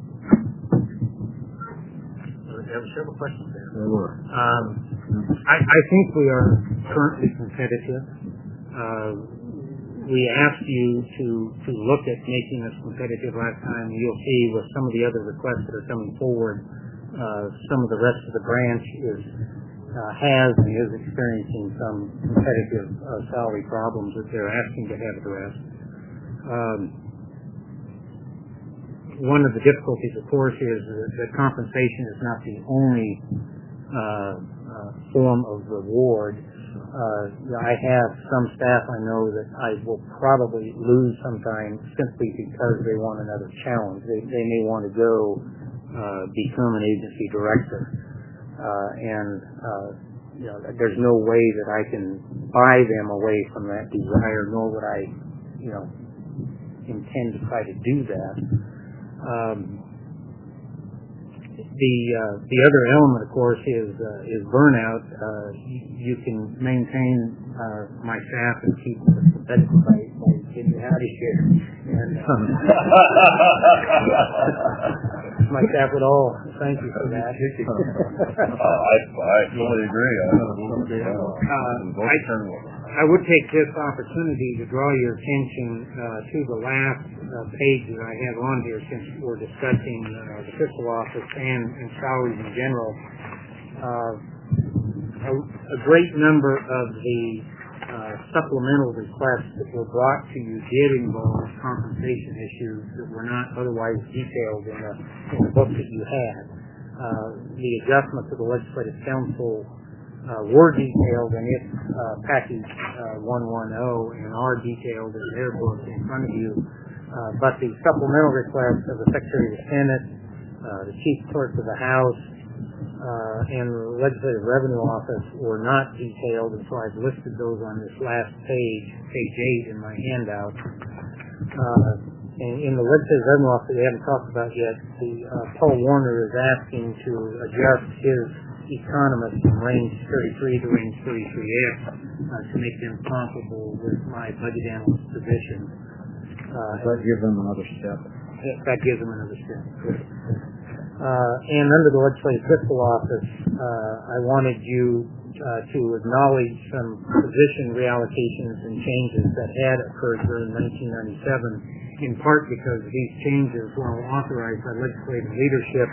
There were several questions there. There were. Um, I, I think we are currently competitive. Uh, we asked you to, to look at making us competitive last time. You'll see with some of the other requests that are coming forward, uh, some of the rest of the branch is has and is experiencing some competitive uh, salary problems that they're asking to have addressed. Um, one of the difficulties, of course, is that compensation is not the only uh, uh, form of reward. Uh, I have some staff I know that I will probably lose sometime simply because they want another challenge. They, they may want to go uh, become an agency director. Uh, and uh, you know, there's no way that I can buy them away from that desire, nor would I, you know, intend to try to do that. Um, the uh, the other element, of course, is uh, is burnout. Uh, you, you can maintain uh, my staff and keep that by, by getting out of here. And, uh, my staff would all thank you for that. I, I fully agree. Uh, I, I would take this opportunity to draw your attention uh, to the last uh, page that I have on here, since we're discussing uh, the fiscal office and, and salaries in general. Uh, a, a great number of the uh, supplemental requests that were brought to you did involve compensation issues that were not otherwise detailed in the, in the book that you had. Uh, the adjustments of the Legislative Council uh, were detailed in its uh, package uh, one ten and are detailed in their book in front of you. Uh, but the supplemental requests of the Secretary of the Senate, uh, the Chief Clerk of the House, uh, and the Legislative Revenue Office were not detailed, and so I've listed those on this last page, page eight in my handout. Uh, in, in the Legislative Revenue Office that we haven't talked about yet, the, uh, Paul Warner is asking to adjust his economist from range thirty-three to range thirty-three X uh, to make them comparable with my budget analyst position. Uh, that gives them another step. That gives them another step. Uh, and under the Legislative Fiscal Office, uh, I wanted you uh, to acknowledge some position reallocations and changes that had occurred during nineteen ninety-seven, in part because these changes, while authorized by legislative leadership,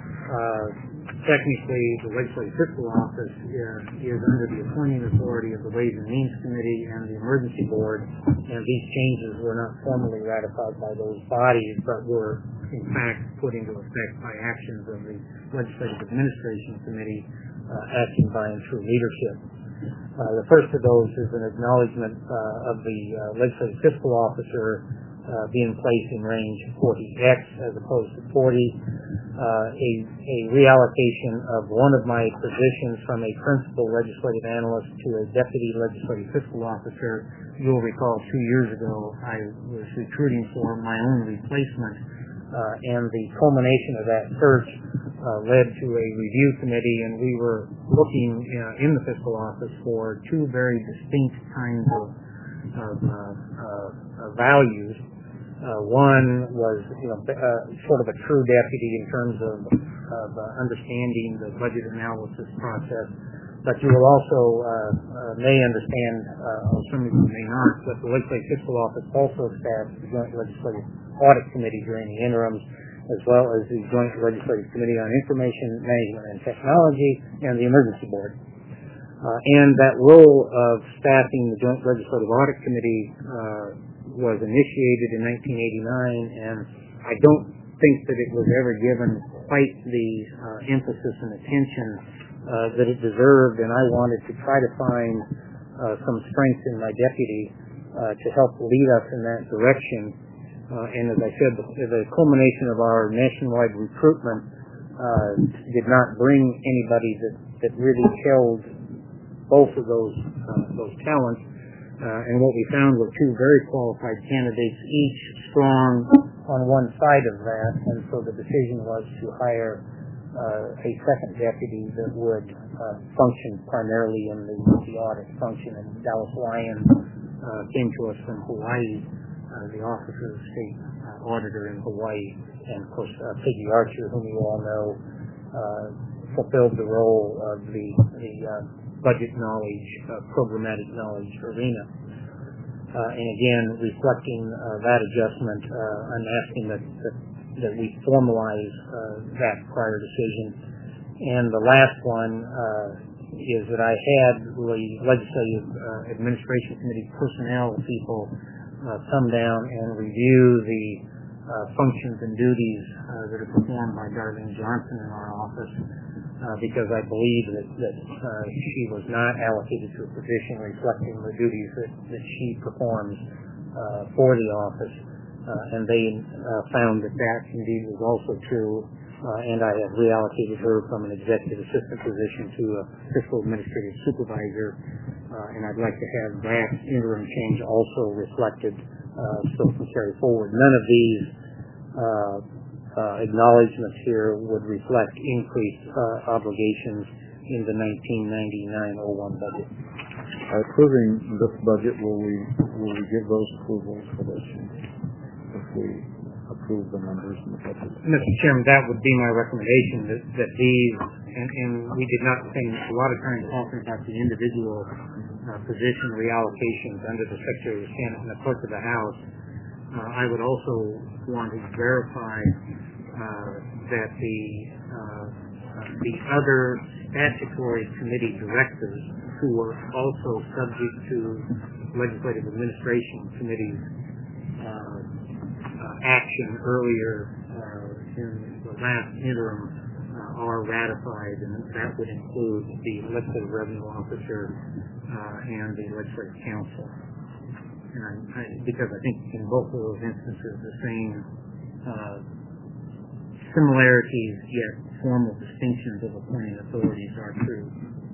uh, technically the Legislative Fiscal Office uh, is under the appointing authority of the Ways and Means Committee and the Emergency Board, and these changes were not formally ratified by those bodies, but were in fact put into effect by actions of the Legislative Administration Committee uh, acting by and through leadership. Uh, the first of those is an acknowledgement uh, of the uh, Legislative Fiscal Officer uh, being placed in range forty X as opposed to forty. Uh, a, a reallocation of one of my positions from a principal legislative analyst to a deputy legislative fiscal officer. You'll recall two years ago I was recruiting for my own replacement, uh, and the culmination of that search uh, led to a review committee, and we were looking uh, in the fiscal office for two very distinct kinds of, of uh, uh, values. Uh, one was, you know, uh, sort of a true deputy in terms of, of uh, understanding the budget analysis process. But you will also uh, uh, may understand, uh, or some of you may not, that the Legislative Fiscal Office also staffs the Joint Legislative Audit Committee during the interims, as well as the Joint Legislative Committee on Information Management and Technology and the Emergency Board. Uh, and that role of staffing the Joint Legislative Audit Committee uh, was initiated in nineteen eighty-nine, and I don't think that it was ever given quite the uh, emphasis and attention uh, that it deserved, and I wanted to try to find uh, some strength in my deputy uh, to help lead us in that direction. Uh, and as I said, the, the culmination of our nationwide recruitment uh, did not bring anybody that, that really held both of those uh, those talents. Uh, and what we found were two very qualified candidates, each strong on one side of that, and so the decision was to hire uh, a second deputy that would uh, function primarily in the, the audit function. And Dallas Lyon uh, came to us from Hawaii, uh, the Office of the State uh, Auditor in Hawaii, and of course uh, Peggy Archer, whom you all know, uh, fulfilled the role of the, the uh, budget knowledge, uh, programmatic knowledge arena. Uh, and again, reflecting uh, that adjustment, uh, I'm asking that, that, that we formalize uh, that prior decision. And the last one uh, is that I had the Legislative uh, Administration Committee personnel people uh, come down and review the uh, functions and duties uh, that are performed by Darlene Johnson in our office, uh, because I believe that, that uh, she was not allocated to a position reflecting the duties that, that she performs uh, for the office. Uh, and they uh, found that that indeed was also true, uh, and I have reallocated her from an executive assistant position to a fiscal administrative supervisor, uh, and I'd like to have that interim change also reflected uh, so it can carry forward. None of these uh, uh, acknowledgments here would reflect increased uh, obligations in the nineteen ninety-nine oh one budget. By approving this budget, will we will we give those approvals for this? If we approve the numbers in the budget. Mister Chairman, that would be my recommendation, that, that these, and, and we did not spend a lot of time talking about the individual uh, position reallocations under the Secretary of the Senate and the Clerk of the House. Uh, I would also want to verify uh, that the, uh, the other statutory committee directors who were also subject to Legislative Administration Committee's uh, action earlier uh, in the last interim uh, are ratified, and that would include the Legislative Revenue Officer uh, and the Legislative Council. And I, I, because I think in both of those instances the same uh, similarities yet formal distinctions of appointing authorities are true.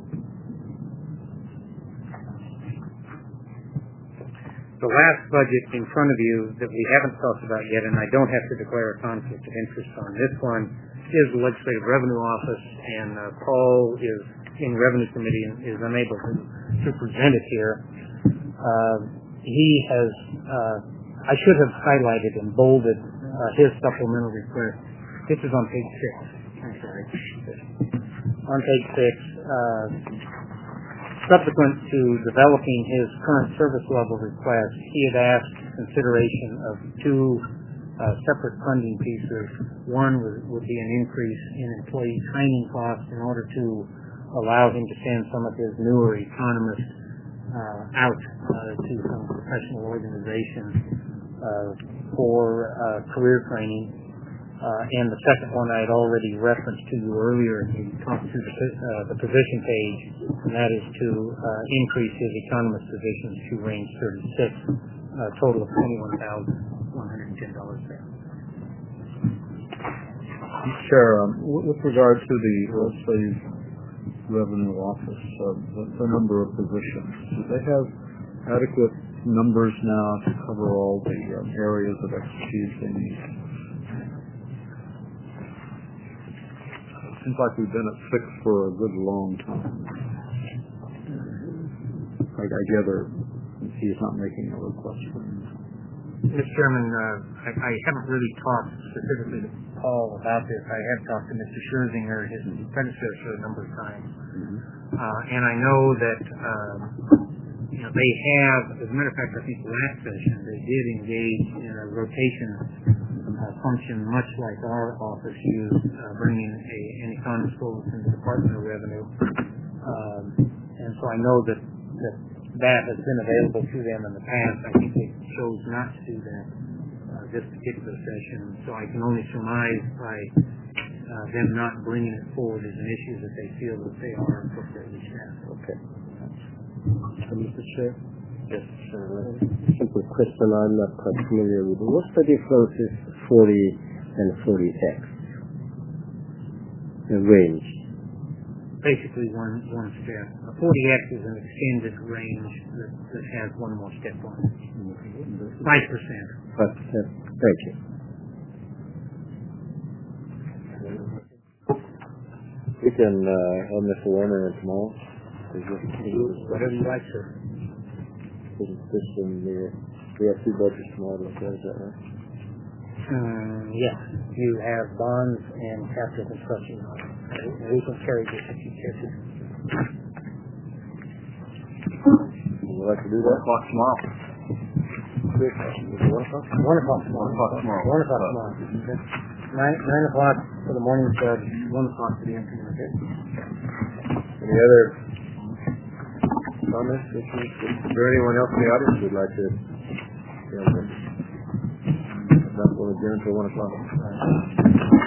The last budget in front of you that we haven't talked about yet, and I don't have to declare a conflict of interest on this one, is the Legislative Revenue Office, and uh, Paul is in Revenue Committee and is unable to, to present it here. Uh, he has, uh, I should have highlighted and bolded uh, his supplemental request. This is on page six. I'm sorry. On page six, uh, subsequent to developing his current service level request, he had asked consideration of two uh, separate funding pieces. One would, would be an increase in employee training costs in order to allow him to send some of his newer economists uh, out uh, to some professional organizations uh, for uh, career training. Uh, and the second one I had already referenced to you earlier in the talk to the, uh, the position page, and that is to uh, increase his economist positions to range thirty-six, a total of twenty-one thousand one hundred ten dollars there. Chair, um, with regard to the Legislative Revenue Office, uh, the, the number of positions, do they have adequate numbers now to cover all the um, areas of expertise they need? Seems like we've been at six for a good long time. I, I gather he's not making a request for him. Mister Chairman, uh, I, I haven't really talked specifically to Paul about this. I have talked to Mister Scherzinger, his predecessor, a number of times. Mm-hmm. Uh, and I know that uh, you know, they have, as a matter of fact, I think last session, they did engage in a rotation Uh, function much like our office used, uh, bringing a, an economist over from the Department of Revenue. Um, and so I know that, that that has been available to them in the past. I think they chose not to do that uh, this particular session. So I can only surmise by uh, them not bringing it forward as an issue that they feel that they are appropriately staffed. Okay. Uh, Mister Chair? Yes, sir. Simple question I'm not quite familiar with. What's the difference is forty and forty X? The range? Basically one one step. A forty X is an extended range that, that has one more step on it. Five percent. Five percent. Thank you. We can uh, have Mister Warner tomorrow. Whatever you like, sir. This one, we have two budgets tomorrow, is that right? Um, yes. You have bonds and capital construction. We can carry this if you care to. Would you like to do that? O'clock tomorrow. One o'clock? One o'clock tomorrow. One o'clock tomorrow. One o'clock tomorrow. Okay. Nine, nine o'clock for the morning start, one o'clock for the afternoon. Okay. Any other comments? Is there anyone else in the audience who would like to? Yeah, okay. Not going to adjourn until one o'clock.